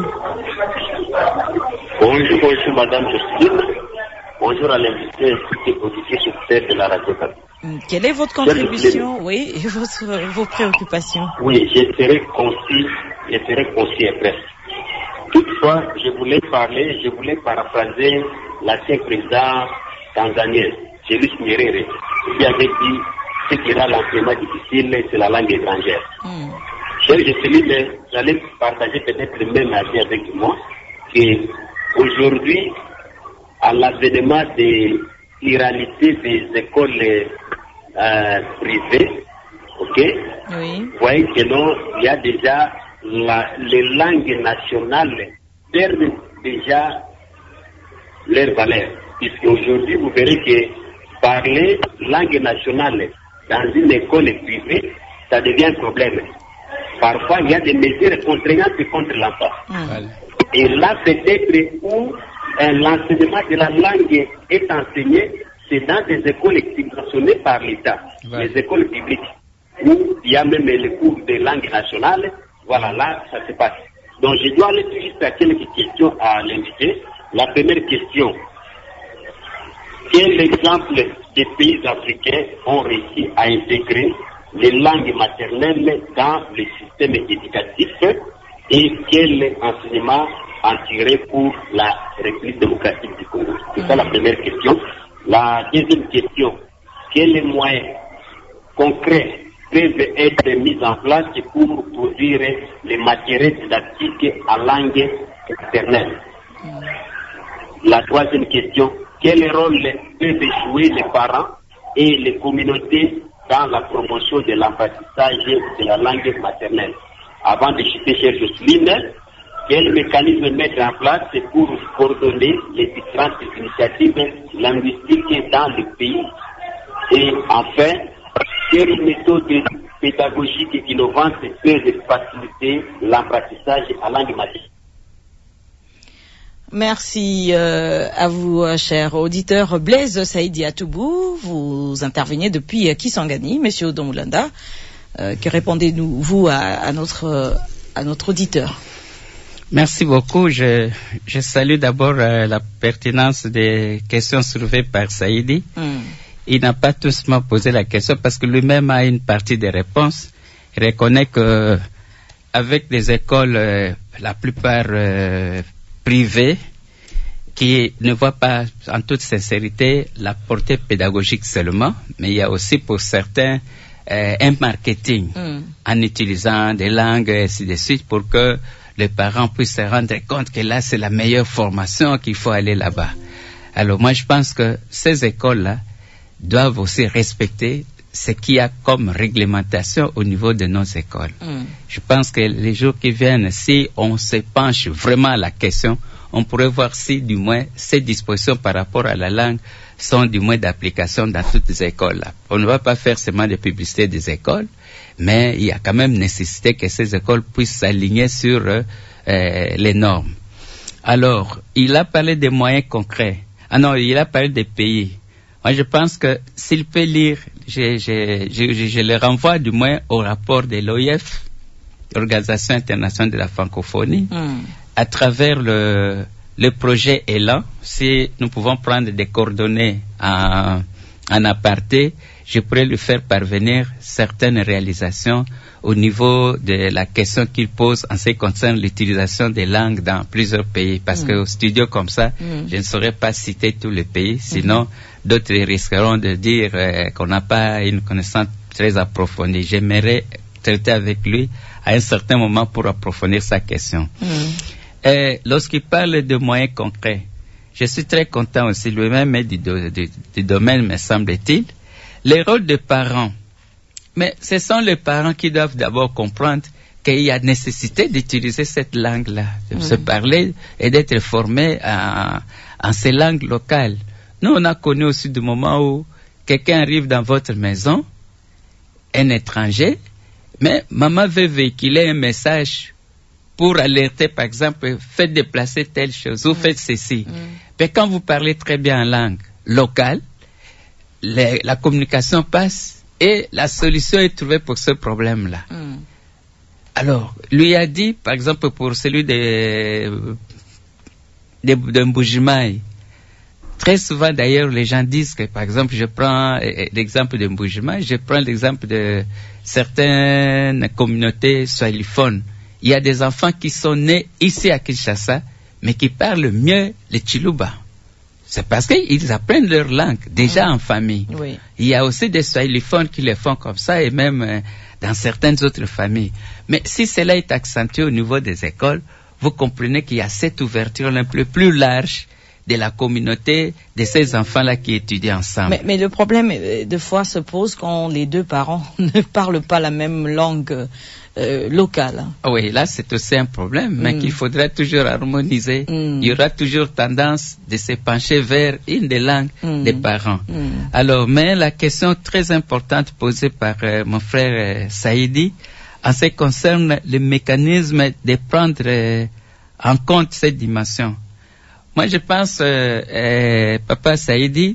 Bonjour, bonjour Madame Justine. Bonjour à l'invité et auditeur de la radio.
Quelle est votre contribution, oui, et votre, vos préoccupations?
Oui, je serai concis, je serai concis et bref. Toutefois, je voulais parler, je voulais paraphraser l'ancien président tanzanien, Julius Nyerere, qui avait dit ce qui rend l'enseignement difficile, c'est la langue étrangère.
Mm.
Cher Jocelyne, j'allais partager peut-être le même avis avec moi, que aujourd'hui, à l'avènement de l'irréalité des écoles euh, privées, ok,
oui.
Vous voyez que non, il y a déjà la, les langues nationales perdent déjà leur valeur. Puisque aujourd'hui, vous verrez que parler langue nationale dans une école privée, ça devient un problème. Parfois, il y a des mesures contraignantes contre l'enfant.
Mm.
Et là, peut-être où euh, l'enseignement de la langue est enseigné, c'est dans des écoles subventionnées par l'État, ouais. Les écoles publiques, où il y a même les cours de langue nationale. Voilà, là, ça se passe. Donc, je dois aller tout juste à quelques questions à l'invité. La première question, quel exemple des pays africains ont réussi à intégrer les langues maternelles dans le système éducatif et quel enseignement en tirer pour la République démocratique du Congo? C'est ça la première question. La deuxième question, quels moyens concrets peuvent être mis en place pour produire les matériels didactiques en langue maternelle? La troisième question, quel rôle peuvent jouer les parents et les communautés dans la promotion de l'apprentissage de la langue maternelle? Avant de citer cher Jocelyne, quel mécanisme mettre en place pour coordonner les différentes initiatives linguistiques dans le pays? Et enfin, quelles méthodes pédagogiques innovantes peuvent faciliter l'apprentissage en langue maternelle?
Merci euh, à vous, cher auditeur Blaise Saïdi Atoubou. Vous intervenez depuis Kisangani, Monsieur Odomulanda. Euh, que répondez-nous, vous, à, à, notre, à notre auditeur?
Merci beaucoup. Je, je salue d'abord euh, la pertinence des questions soulevées par Saïdi. Mm. Il n'a pas tout simplement posé la question parce que lui-même a une partie des réponses. Il reconnaît que avec des écoles, euh, la plupart euh, privées, qui ne voient pas en toute sincérité la portée pédagogique seulement, mais il y a aussi pour certains euh, un marketing mm. en utilisant des langues et ainsi de suite pour que les parents puissent se rendre compte que là c'est la meilleure formation, qu'il faut aller là-bas. Alors moi je pense que ces écoles-là doivent aussi respecter ce qu'il y a comme réglementation au niveau de nos écoles. Mm. Je pense que les jours qui viennent, si on se penche vraiment à la question, on pourrait voir si du moins ces dispositions par rapport à la langue sont du moins d'application dans toutes les écoles. On ne va pas faire seulement de publicité des écoles, mais il y a quand même nécessité que ces écoles puissent s'aligner sur euh, euh, les normes. Alors, il a parlé des moyens concrets. Ah non, il a parlé des pays. Moi, je pense que s'il peut lire, je, je, je, je le renvoie du moins au rapport de l'O I F, l'Organisation internationale de la francophonie, mm. à travers le, le projet Élan. Si nous pouvons prendre des coordonnées en, en aparté, je pourrais lui faire parvenir certaines réalisations au niveau de la question qu'il pose en ce qui concerne l'utilisation des langues dans plusieurs pays. Parce mm. qu'au studio comme ça, mm. je ne saurais pas citer tous les pays, sinon mm. d'autres risqueront de dire euh, qu'on n'a pas une connaissance très approfondie. J'aimerais traiter avec lui à un certain moment pour approfondir sa question. Mm. Et lorsqu'il parle de moyens concrets, je suis très content aussi, lui-même du, du, du domaine, me semble-t-il, les rôles des parents. Mais ce sont les parents qui doivent d'abord comprendre qu'il y a nécessité d'utiliser cette langue-là, de mmh. se parler et d'être formés en, en ces langues locales. Nous, on a connu aussi des moments où quelqu'un arrive dans votre maison, un étranger, mais maman veut véhiculer un message pour alerter, par exemple, faites déplacer telle chose ou mmh. faites ceci. Mmh. Mais quand vous parlez très bien en langue locale, les, la communication passe et la solution est trouvée pour ce problème-là. Mm. Alors, lui a dit, par exemple, pour celui de, de, de Mbujimaï, très souvent d'ailleurs, les gens disent que, par exemple, je prends l'exemple de Mbujimaï, je prends l'exemple de certaines communautés swahiliphones. Il y a des enfants qui sont nés ici à Kinshasa, mais qui parlent mieux le Chiluba. C'est parce qu'ils apprennent leur langue, déjà mmh. en famille. Oui. Il y a aussi des swahiliphones qui le font comme ça, et même euh, dans certaines autres familles. Mais si cela est accentué au niveau des écoles, vous comprenez qu'il y a cette ouverture un peu plus large de la communauté de ces enfants-là qui étudient ensemble.
Mais, mais le problème, de fois, se pose quand les deux parents ne parlent pas la même langue euh, locale.
Oui, là, c'est aussi un problème, mais mm. qu'il faudra toujours harmoniser. Mm. Il y aura toujours tendance de se pencher vers une des langues mm. des parents. Mm. Alors, mais la question très importante posée par euh, mon frère euh, Saïdi, en ce qui concerne le mécanisme de prendre euh, en compte cette dimension. Moi, je pense, euh, euh, Papa Saïdi,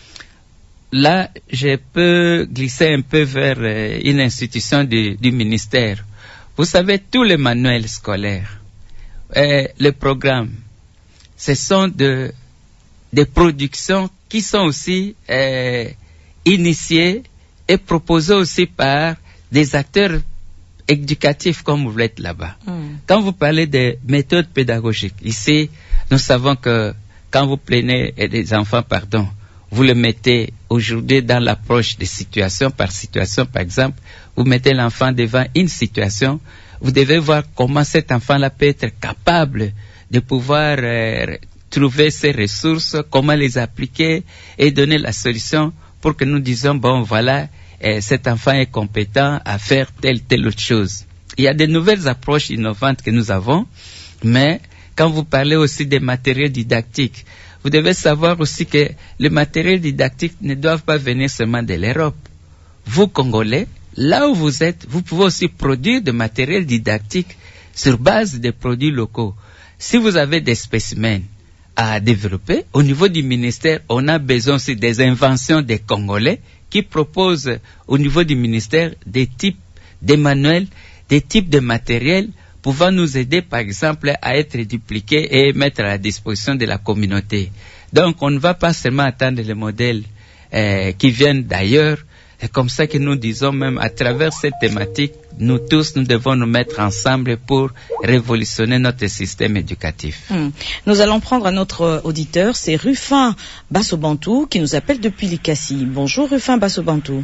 là, je peux glisser un peu vers euh, une institution du, du ministère. Vous savez, tous les manuels scolaires, euh, les programmes, ce sont de, des productions qui sont aussi euh, initiées et proposées aussi par des acteurs éducatifs comme vous l'êtes là-bas. Mm. Quand vous parlez de méthodes pédagogiques, ici, nous savons que quand vous prenez des enfants, pardon, vous le mettez aujourd'hui dans l'approche de situation par situation, par exemple, vous mettez l'enfant devant une situation, vous devez voir comment cet enfant-là peut être capable de pouvoir euh, trouver ses ressources, comment les appliquer et donner la solution pour que nous disions, bon, voilà, euh, cet enfant est compétent à faire telle, telle autre chose. Il y a de nouvelles approches innovantes que nous avons, mais quand vous parlez aussi des matériels didactiques, vous devez savoir aussi que les matériels didactiques ne doivent pas venir seulement de l'Europe. Vous, Congolais, là où vous êtes, vous pouvez aussi produire des matériels didactiques sur base des produits locaux. Si vous avez des spécimens à développer, au niveau du ministère, on a besoin aussi des inventions des Congolais qui proposent au niveau du ministère des types de manuels, des types de matériels pouvant nous aider, par exemple, à être dupliqués et mettre à la disposition de la communauté. Donc, on ne va pas seulement attendre les modèles euh, qui viennent d'ailleurs. C'est comme ça que nous disons, même à travers cette thématique, nous tous, nous devons nous mettre ensemble pour révolutionner notre système éducatif.
Hum. Nous allons prendre un autre auditeur, c'est Rufin Bassobantou, qui nous appelle depuis Likasi. Bonjour Rufin Bassobantou.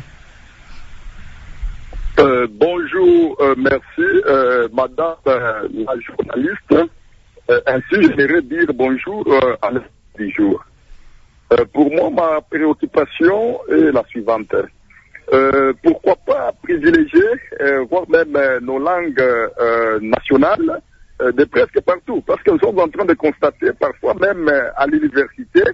Euh, bonjour, euh, merci, euh, madame euh, la journaliste. Euh, ainsi, j'aimerais dire bonjour euh, à l'invité du jour. Euh, pour moi, ma préoccupation est la suivante. Euh, pourquoi pas privilégier, euh, voire même euh, nos langues euh, nationales euh, de presque partout, parce que nous sommes en train de constater, parfois même euh, à l'université,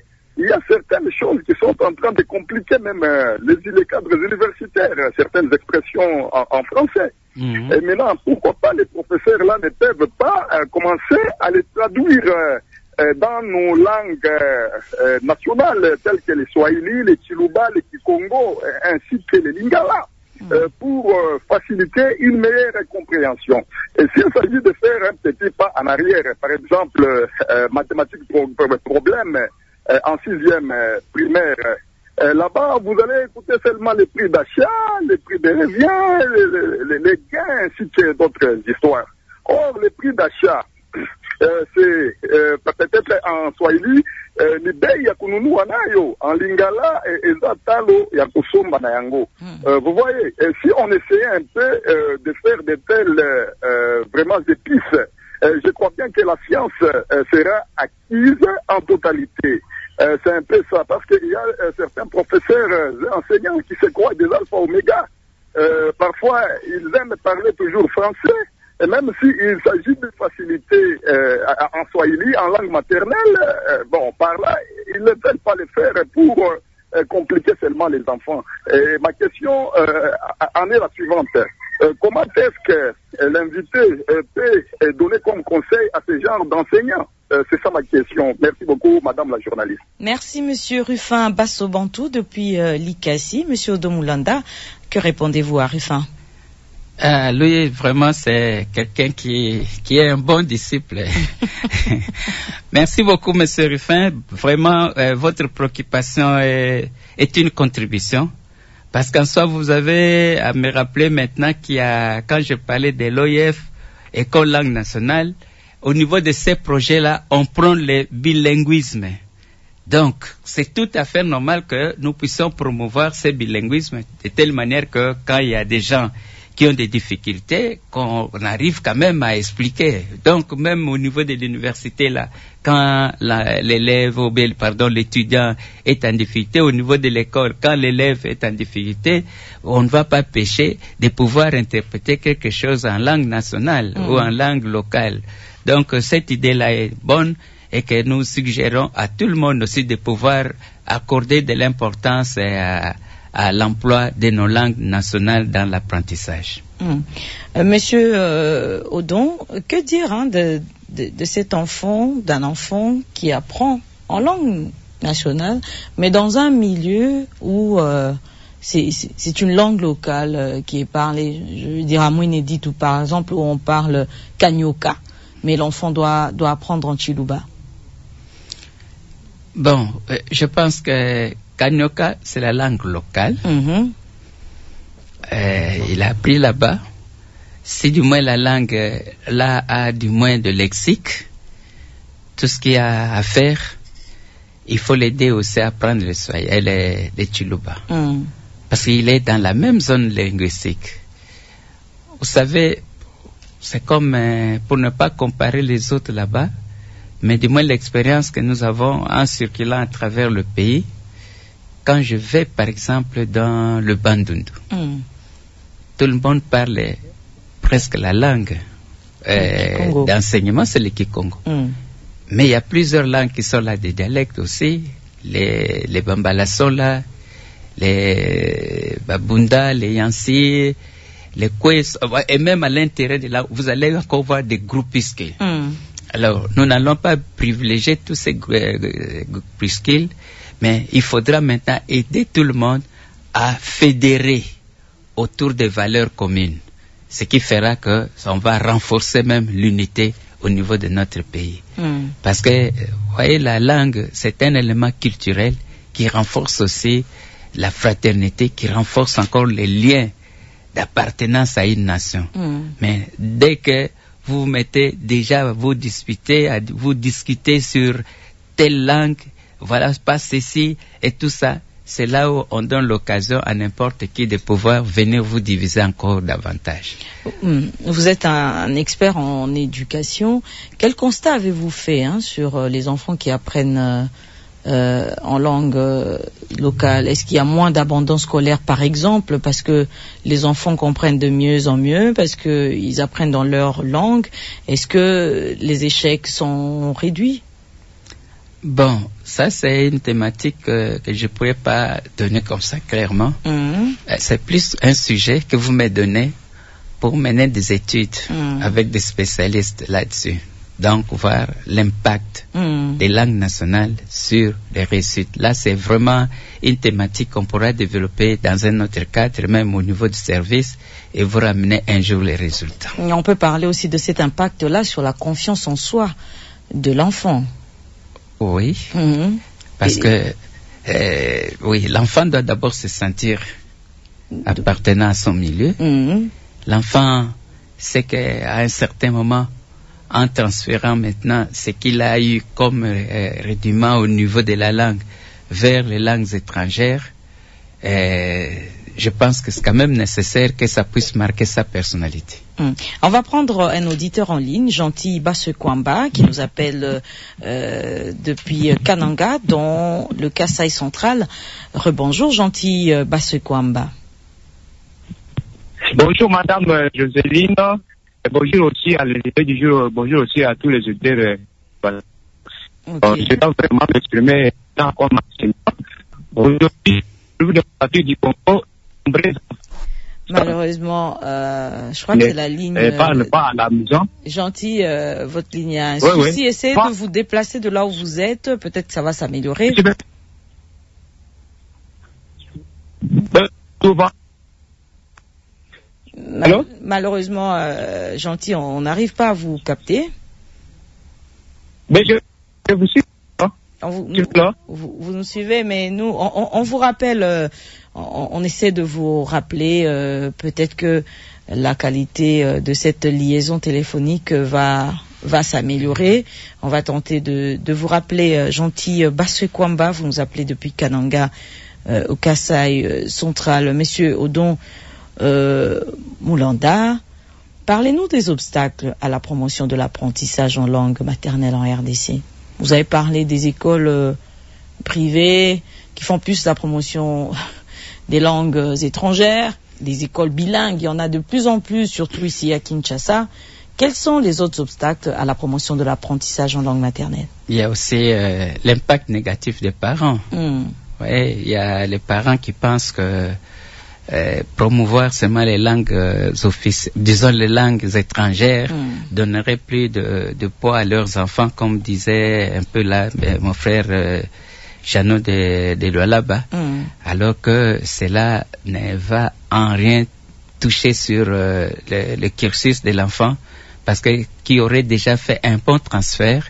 il y a certaines choses qui sont en train de compliquer même euh, les, les cadres universitaires, certaines expressions en, en français. Mmh. Et maintenant, pourquoi pas les professeurs là ne peuvent pas euh, commencer à les traduire euh, euh, dans nos langues euh, euh, nationales telles que les Swahili, les Chiluba, les Kikongo, euh, ainsi que les Lingala. Euh, pour euh, faciliter une meilleure compréhension. Et s'il s'agit de faire un petit pas en arrière, par exemple, euh, mathématiques pro problème euh, en sixième euh, primaire, euh, là-bas, vous allez écouter seulement les prix d'achat, les prix de revient, les, les, les gains, ainsi que d'autres histoires. Or, les prix d'achat, euh, c'est euh, peut-être en Swahili, Euh, ni bei ya kununua nayo en lingala et eza talo ya kusomba na yango. Euh, vous voyez, et si on essayait un peu euh, de faire de telles euh, vraiment épices, euh, je crois bien que la science euh, sera acquise en totalité. Euh, c'est un peu ça, parce qu'il y a euh, certains professeurs euh, enseignants qui se croient des alpha oméga. Euh, parfois, ils aiment parler toujours français. Et même s'il s'agit de faciliter euh, en Swahili, en langue maternelle, euh, bon, par là, ils ne veulent pas le faire pour euh, compliquer seulement les enfants. Et ma question euh, en est la suivante. Euh, comment est-ce que euh, l'invité euh, peut donner comme conseil à ce genre d'enseignants? euh, C'est ça ma question. Merci beaucoup, madame la journaliste.
Merci, monsieur Rufin Bassobantou, depuis euh, l'Ikasi. Monsieur Odomulanda, que répondez-vous à Rufin?
Euh, lui, vraiment, c'est quelqu'un qui, qui est un bon disciple. Merci beaucoup, monsieur Rufin. Vraiment, euh, votre préoccupation est, est une contribution. Parce qu'en soi, vous avez à me rappeler maintenant qu'il y a, quand je parlais de l'O I F, École Langue Nationale, au niveau de ces projets-là, on prend le bilinguisme. Donc, c'est tout à fait normal que nous puissions promouvoir ce bilinguisme de telle manière que quand il y a des gens qui ont des difficultés, qu'on arrive quand même à expliquer. Donc, même au niveau de l'université, là, quand l'élève, ou bien, pardon, l'étudiant est en difficulté, au niveau de l'école, quand l'élève est en difficulté, on ne va pas pécher de pouvoir interpréter quelque chose en langue nationale mmh. ou en langue locale. Donc, cette idée-là est bonne et que nous suggérons à tout le monde aussi de pouvoir accorder de l'importance à à l'emploi de nos langues nationales dans l'apprentissage.
Mmh. Euh, Monsieur euh, Odon, que dire hein, de, de, de cet enfant, d'un enfant qui apprend en langue nationale, mais dans un milieu où euh, c'est une langue locale euh, qui est parlée, je veux dire à Mouinédit, ou par exemple où on parle Kanyoka, mais l'enfant doit, doit apprendre en Chiluba?
Bon, euh, je pense que Kanyoka, c'est la langue locale. Mm-hmm. euh, il a appris là-bas. Si du moins la langue euh, là a du moins de lexique, tout ce qu'il y a à faire, il faut l'aider aussi à apprendre le Swahili, les, les Chiluba. Mm. Parce qu'il est dans la même zone linguistique. Vous savez, c'est comme, euh, pour ne pas comparer les autres là-bas, mais du moins l'expérience que nous avons en circulant à travers le pays, quand je vais, par exemple, dans le Bandundu, mm. tout le monde parle presque la langue euh, d'enseignement, c'est le Kikongo. Mm. Mais il y a plusieurs langues qui sont là, des dialectes aussi. Les, les Bambala sont là, les Babunda, les Yansi, les Kwes, et même à l'intérieur de là, vous allez encore voir des groupuscules. Mm. Alors, nous n'allons pas privilégier tous ces groupuscules, mais il faudra maintenant aider tout le monde à fédérer autour des valeurs communes, ce qui fera que on va renforcer même l'unité au niveau de notre pays. Mm. Parce que, vous voyez, la langue, c'est un élément culturel qui renforce aussi la fraternité, qui renforce encore les liens d'appartenance à une nation. Mm. Mais dès que vous vous mettez déjà à vous disputer, à vous discuter sur telle langue, voilà, pas ceci et tout ça, c'est là où on donne l'occasion à n'importe qui de pouvoir venir vous diviser encore davantage.
Vous êtes un, un expert en éducation. Quel constat avez-vous fait hein, sur euh, les enfants qui apprennent euh, en langue euh, locale? Est-ce qu'il y a moins d'abandon scolaire, par exemple, parce que les enfants comprennent de mieux en mieux, parce qu'ils apprennent dans leur langue? Est-ce que les échecs sont réduits?
Bon, ça c'est une thématique euh, que je ne pourrais pas donner comme ça clairement. Mm. C'est plus un sujet que vous me donnez pour mener des études mm. avec des spécialistes là-dessus. Donc, voir l'impact mm. des langues nationales sur les réussites. Là, c'est vraiment une thématique qu'on pourra développer dans un autre cadre, même au niveau du service, et vous ramener un jour les résultats.
Et on peut parler aussi de cet impact-là sur la confiance en soi de l'enfant.
Oui, mm-hmm. parce et... que euh, oui, l'enfant doit d'abord se sentir appartenant à son milieu. Mm-hmm. L'enfant sait qu'à un certain moment, en transférant maintenant ce qu'il a eu comme euh, rudiment au niveau de la langue vers les langues étrangères, euh, je pense que c'est quand même nécessaire que ça puisse marquer sa personnalité.
Hum. On va prendre un auditeur en ligne, Gentil Bassekwamba, qui nous appelle euh, depuis Kananga, dans le Kasaï central. Rebonjour, Gentil Bassekwamba.
Bonjour, Madame Jocelyne. Bonjour aussi à l'éditeur du jour. Bonjour aussi à tous les auditeurs. Voilà. Okay. Je dois vraiment m'exprimer encore maximum. Aujourd'hui, je vous partir du Congo.
Malheureusement, euh, je crois que c'est la ligne.
Euh, pas, pas à la maison.
Gentil, euh, votre ligne a un
oui,
souci.
Oui.
Essayez
pas.
de vous déplacer de là où vous êtes. Peut-être que ça va s'améliorer.
Souvent.
Mal- malheureusement, euh, Gentil, on n'arrive pas à vous capter.
Mais je, je vous suis. Hein?
Vous, nous, vous, vous nous suivez, mais nous, on, on, on vous rappelle, euh, on, on essaie de vous rappeler, euh, peut-être que la qualité euh, de cette liaison téléphonique va va s'améliorer. On va tenter de, de vous rappeler, euh, Gentil Bassekwamba, vous nous appelez depuis Kananga, euh, au Kasaï euh, central. Monsieur Odon Euh, Moulanda, parlez-nous des obstacles à la promotion de l'apprentissage en langue maternelle en R D C. Vous avez parlé des écoles euh, privées qui font plus la promotion des langues euh, étrangères, des écoles bilingues, il y en a de plus en plus, surtout ici à Kinshasa. Quels sont les autres obstacles à la promotion de l'apprentissage en langue maternelle?
Il y a aussi euh, l'impact négatif des parents. Mm. Ouais, il y a les parents qui pensent que Euh, promouvoir seulement les langues euh, offici- disons les langues étrangères mm. donnerait plus de, de poids à leurs enfants, comme disait un peu là euh, mon frère euh, Jeannot de, de Lualaba, mm. alors que cela ne va en rien toucher sur euh, le, le cursus de l'enfant, parce que qui aurait déjà fait un bon transfert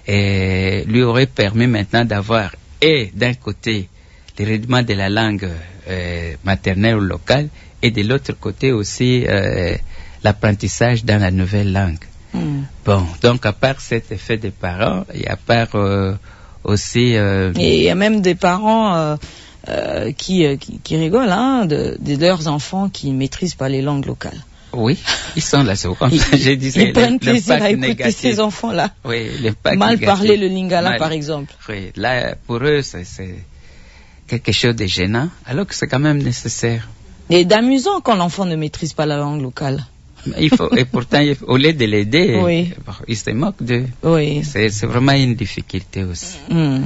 et lui aurait permis maintenant d'avoir et d'un côté les rudiments de la langue euh, maternelle ou locale, et de l'autre côté aussi euh, l'apprentissage dans la nouvelle langue. Mm. Bon, donc à part cet effet des parents, il y a part euh, aussi... Euh,
et il y a même des parents euh, euh, qui, qui, qui rigolent hein, de, de leurs enfants qui ne maîtrisent pas les langues locales.
Oui, ils sont là, c'est comme ça. Je disais,
ils prennent plaisir à écouter négatif. Ces enfants-là.
Oui, l'impact
Mal
négatif.
parler le lingala,
Mal,
par exemple.
Oui, là, pour eux, c'est... c'est quelque chose de gênant, alors que c'est quand même nécessaire.
Et d'amusant quand l'enfant ne maîtrise pas la langue locale.
Il faut, et pourtant, au lieu de l'aider,
oui.
il se moque d'eux.
Oui.
C'est, c'est vraiment une difficulté aussi.
Mm.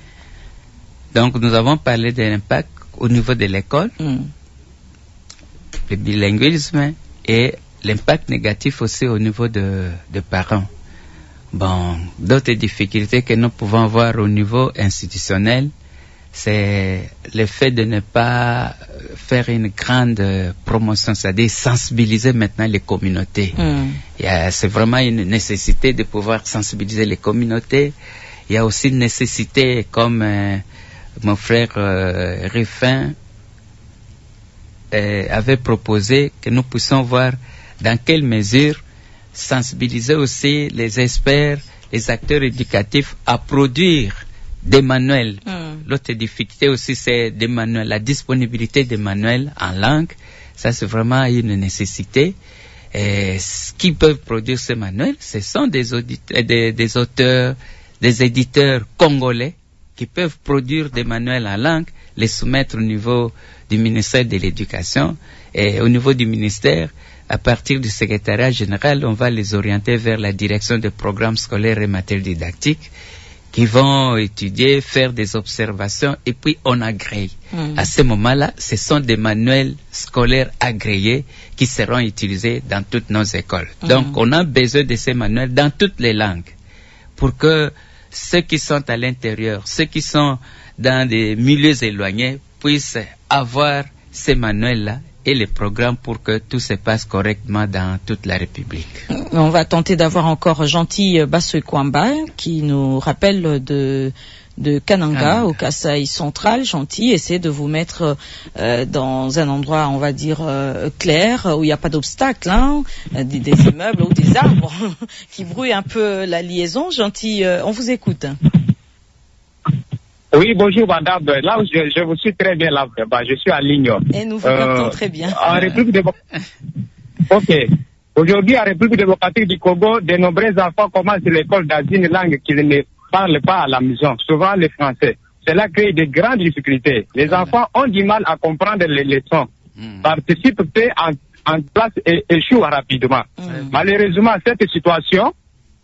Donc, nous avons parlé de l'impact au niveau de l'école, mm. le bilinguisme et l'impact négatif aussi au niveau de, de parents. Bon, d'autres difficultés que nous pouvons voir au niveau institutionnel, c'est le fait de ne pas faire une grande promotion, c'est-à-dire sensibiliser maintenant les communautés. Mm. Il y a, c'est vraiment une nécessité de pouvoir sensibiliser les communautés. Il y a aussi une nécessité, comme euh, mon frère euh, Ruffin euh, avait proposé, que nous puissions voir dans quelle mesure sensibiliser aussi les experts, les acteurs éducatifs à produire des manuels. Mm. L'autre difficulté aussi, c'est des manuels, la disponibilité des manuels en langue. Ça, c'est vraiment une nécessité. Et ce qui peuvent produire ces manuels, ce sont des, auditeurs, des, des auteurs, des éditeurs congolais qui peuvent produire des manuels en langue, les soumettre au niveau du ministère de l'Éducation. Et au niveau du ministère, à partir du secrétariat général, on va les orienter vers la direction des programmes scolaires et matériels didactiques, qui vont étudier, faire des observations, et puis on agrée. Mmh. À ce moment-là, ce sont des manuels scolaires agréés qui seront utilisés dans toutes nos écoles. Mmh. Donc, on a besoin de ces manuels dans toutes les langues pour que ceux qui sont à l'intérieur, ceux qui sont dans des milieux éloignés puissent avoir ces manuels-là et les programmes pour que tout se passe correctement dans toute la République.
On va tenter d'avoir encore Gentil Bassekwamba qui nous rappelle de de Kananga ah, au Kasaï central. Gentil, essaie de vous mettre euh, dans un endroit, on va dire, euh, clair, où il n'y a pas d'obstacles, hein, des, des immeubles ou des arbres qui brouillent un peu la liaison. Gentil, euh, on vous écoute.
Oui, bonjour madame. Là, je, je vous suis très bien là. Bah, je suis à Lignon.
Et nous vous captons euh, très bien.
En République démocratique. Ok. Aujourd'hui, en République démocratique du Congo, de nombreux enfants commencent l'école dans une langue qu'ils ne parlent pas à la maison, souvent le français. Cela crée de grandes difficultés. Les mmh. enfants ont du mal à comprendre les leçons. Mmh. Participent peu en, en classe et échouent rapidement. Mmh. Malheureusement, cette situation...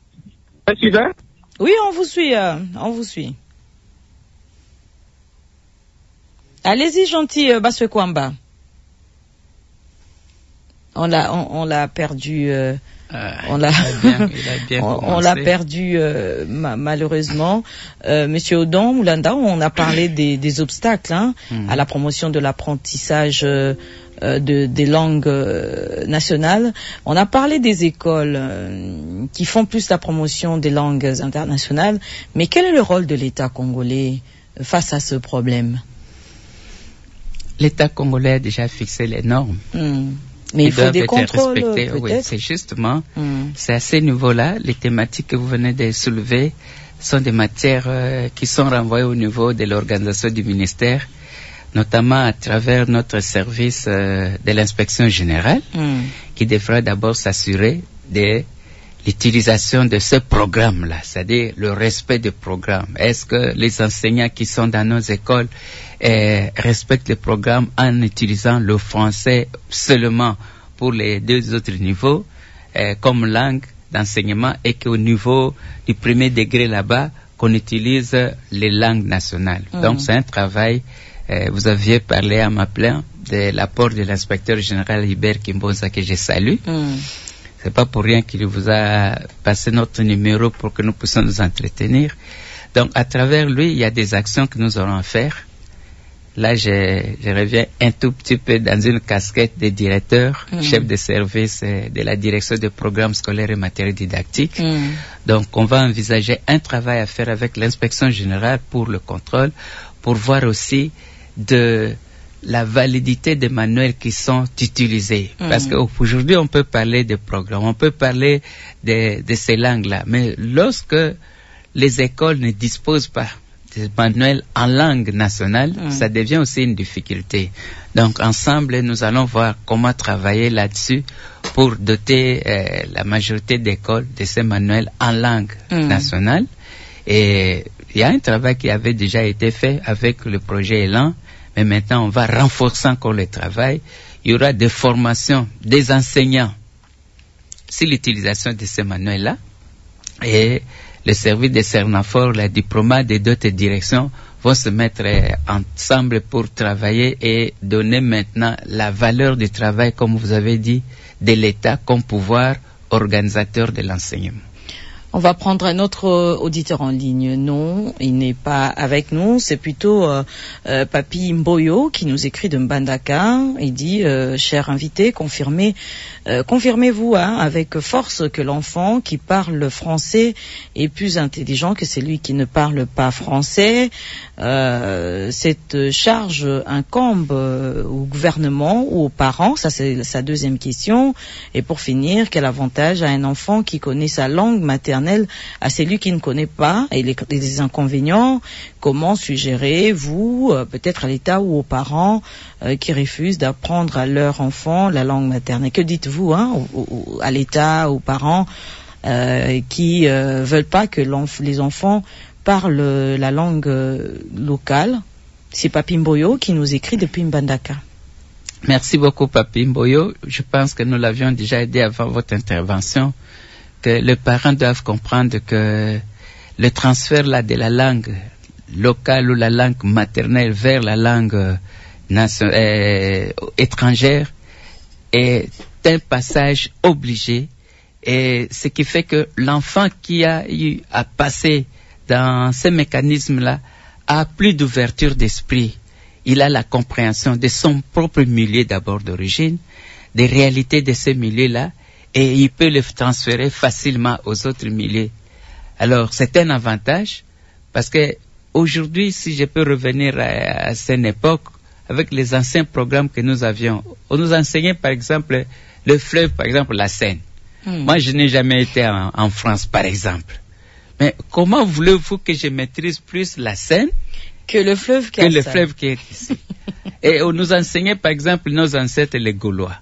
Oui, on vous suit. Euh, on vous suit. Allez-y, Gentil euh, Bassekwamba. On l'a, on, on l'a perdu. Euh, ah, on l'a, bien, on, on l'a perdu euh, ma, malheureusement. Euh, Monsieur Odon Moulanda, on a parlé des, des obstacles hein, mmh. à la promotion de l'apprentissage euh, de, des langues euh, nationales. On a parlé des écoles euh, qui font plus la promotion des langues internationales. Mais quel est le rôle de l'État congolais face à ce problème?
L'État congolais a déjà fixé les normes.
Mmh. Mais il faut des contrôles,
oui, c'est justement, mmh. c'est à ce niveau-là, les thématiques que vous venez de soulever sont des matières euh, qui sont renvoyées au niveau de l'organisation du ministère, notamment à travers notre service euh, de l'inspection générale, mmh. qui devra d'abord s'assurer de l'utilisation de ce programme-là, c'est-à-dire le respect du programme. Est-ce que les enseignants qui sont dans nos écoles eh, respectent le programme en utilisant le français seulement pour les deux autres niveaux eh, comme langue d'enseignement et qu'au niveau du premier degré là-bas, qu'on utilise les langues nationales. Mmh. Donc c'est un travail, eh, vous aviez parlé à ma plainte de l'apport de l'inspecteur général Hubert Kimboza que je salue. Mmh. C'est pas pour rien qu'il vous a passé notre numéro pour que nous puissions nous entretenir. Donc, à travers lui, il y a des actions que nous aurons à faire. Là, je, je reviens un tout petit peu dans une casquette de directeur, mmh. chef de service de la direction des programmes scolaires et matériels didactiques. Mmh. Donc, on va envisager un travail à faire avec l'inspection générale pour le contrôle, pour voir aussi de la validité des manuels qui sont utilisés. Mmh. Parce qu'aujourd'hui, on peut parler de programmes, on peut parler de, de ces langues-là. Mais lorsque les écoles ne disposent pas de manuels en langue nationale, mmh. ça devient aussi une difficulté. Donc, ensemble, nous allons voir comment travailler là-dessus pour doter euh, la majorité d'écoles de ces manuels en langue mmh. nationale. Et il y a un travail qui avait déjà été fait avec le projet Élan. Mais maintenant, on va renforcer encore le travail. Il y aura des formations des enseignants sur l'utilisation de ces manuels-là. Et le service de Cernafor, les diplomates de d'autres directions vont se mettre ensemble pour travailler et donner maintenant la valeur du travail, comme vous avez dit, de l'État comme pouvoir organisateur de l'enseignement.
On va prendre un autre auditeur en ligne. Non, il n'est pas avec nous. C'est plutôt euh, euh, Papi Mboyo qui nous écrit de Mbandaka. Il dit, euh, cher invité, confirmez, euh, confirmez-vous hein, avec force que l'enfant qui parle français est plus intelligent que celui qui ne parle pas français. Euh, cette charge incombe euh, au gouvernement ou aux parents. Ça, c'est sa deuxième question. Et pour finir, quel avantage a un enfant qui connaît sa langue maternelle à celui qui ne connaît pas et les, les inconvénients? Comment suggérez-vous, euh, peut-être à l'État ou aux parents euh, qui refusent d'apprendre à leur enfant la langue maternelle? Que dites-vous hein, au, au, à l'État, aux parents euh, qui euh, veulent pas que les enfants parlent la langue euh, locale? C'est Papi Mboyo qui nous écrit depuis Mbandaka.
Merci beaucoup Papi Mboyo. Je pense que nous l'avions déjà aidé avant votre intervention, que les parents doivent comprendre que le transfert là de la langue locale ou la langue maternelle vers la langue euh, nation, euh, étrangère est un passage obligé, et ce qui fait que l'enfant qui a eu à passer dans ces mécanismes-là a plus d'ouverture d'esprit. Il a la compréhension de son propre milieu d'abord d'origine, des réalités de ce milieu-là, et il peut le transférer facilement aux autres milieux. Alors, c'est un avantage, parce que aujourd'hui, si je peux revenir à, à cette époque, avec les anciens programmes que nous avions, on nous enseignait par exemple le fleuve, par exemple la Seine. Hmm. Moi, je n'ai jamais été en, en France, par exemple. Mais comment voulez-vous que je maîtrise plus la Seine
que le fleuve qui,
que le fleuve qui est ici? Et on nous enseignait par exemple nos ancêtres les Gaulois.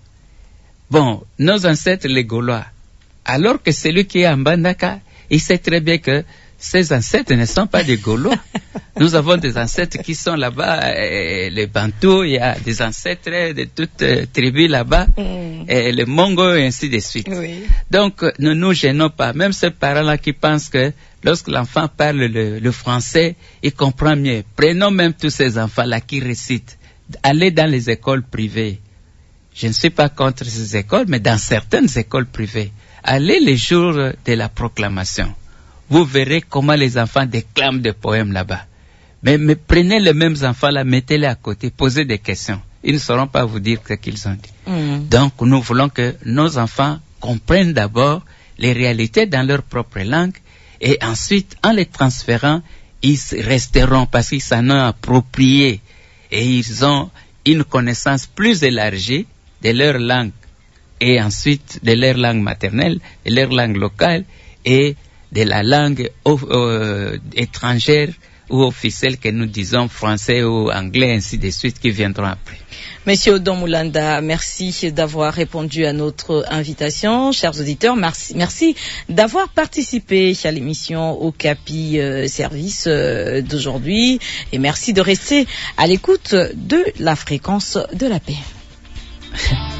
Bon, nos ancêtres les Gaulois, alors que celui qui est en Bandaka, il sait très bien que ces ancêtres ne sont pas des Gaulois. Nous avons des ancêtres qui sont là-bas, et les Bantous, il y a des ancêtres de toutes euh, tribus là-bas, mm. et les Mongols et ainsi de suite. Oui. Donc, ne nous gênons pas. Même ces parents-là qui pensent que lorsque l'enfant parle le, le français, il comprend mieux. Prenons même tous ces enfants-là qui récitent. Allez dans les écoles privées. Je ne suis pas contre ces écoles, mais dans certaines écoles privées, allez les jours de la proclamation. Vous verrez comment les enfants déclament des poèmes là-bas. Mais, mais prenez les mêmes enfants-là, mettez-les à côté, posez des questions. Ils ne sauront pas vous dire ce qu'ils ont dit. Mm. Donc, nous voulons que nos enfants comprennent d'abord les réalités dans leur propre langue, et ensuite, en les transférant, ils resteront parce qu'ils s'en ont approprié, et ils ont une connaissance plus élargie de leur langue, et ensuite de leur langue maternelle, de leur langue locale, et de la langue euh, étrangère ou officielle que nous disons français ou anglais, ainsi de suite, qui viendront après.
Monsieur Odon Moulanda, merci d'avoir répondu à notre invitation. Chers auditeurs, merci, merci d'avoir participé à l'émission Okapi euh, Service euh, d'aujourd'hui, et merci de rester à l'écoute de la fréquence de la paix.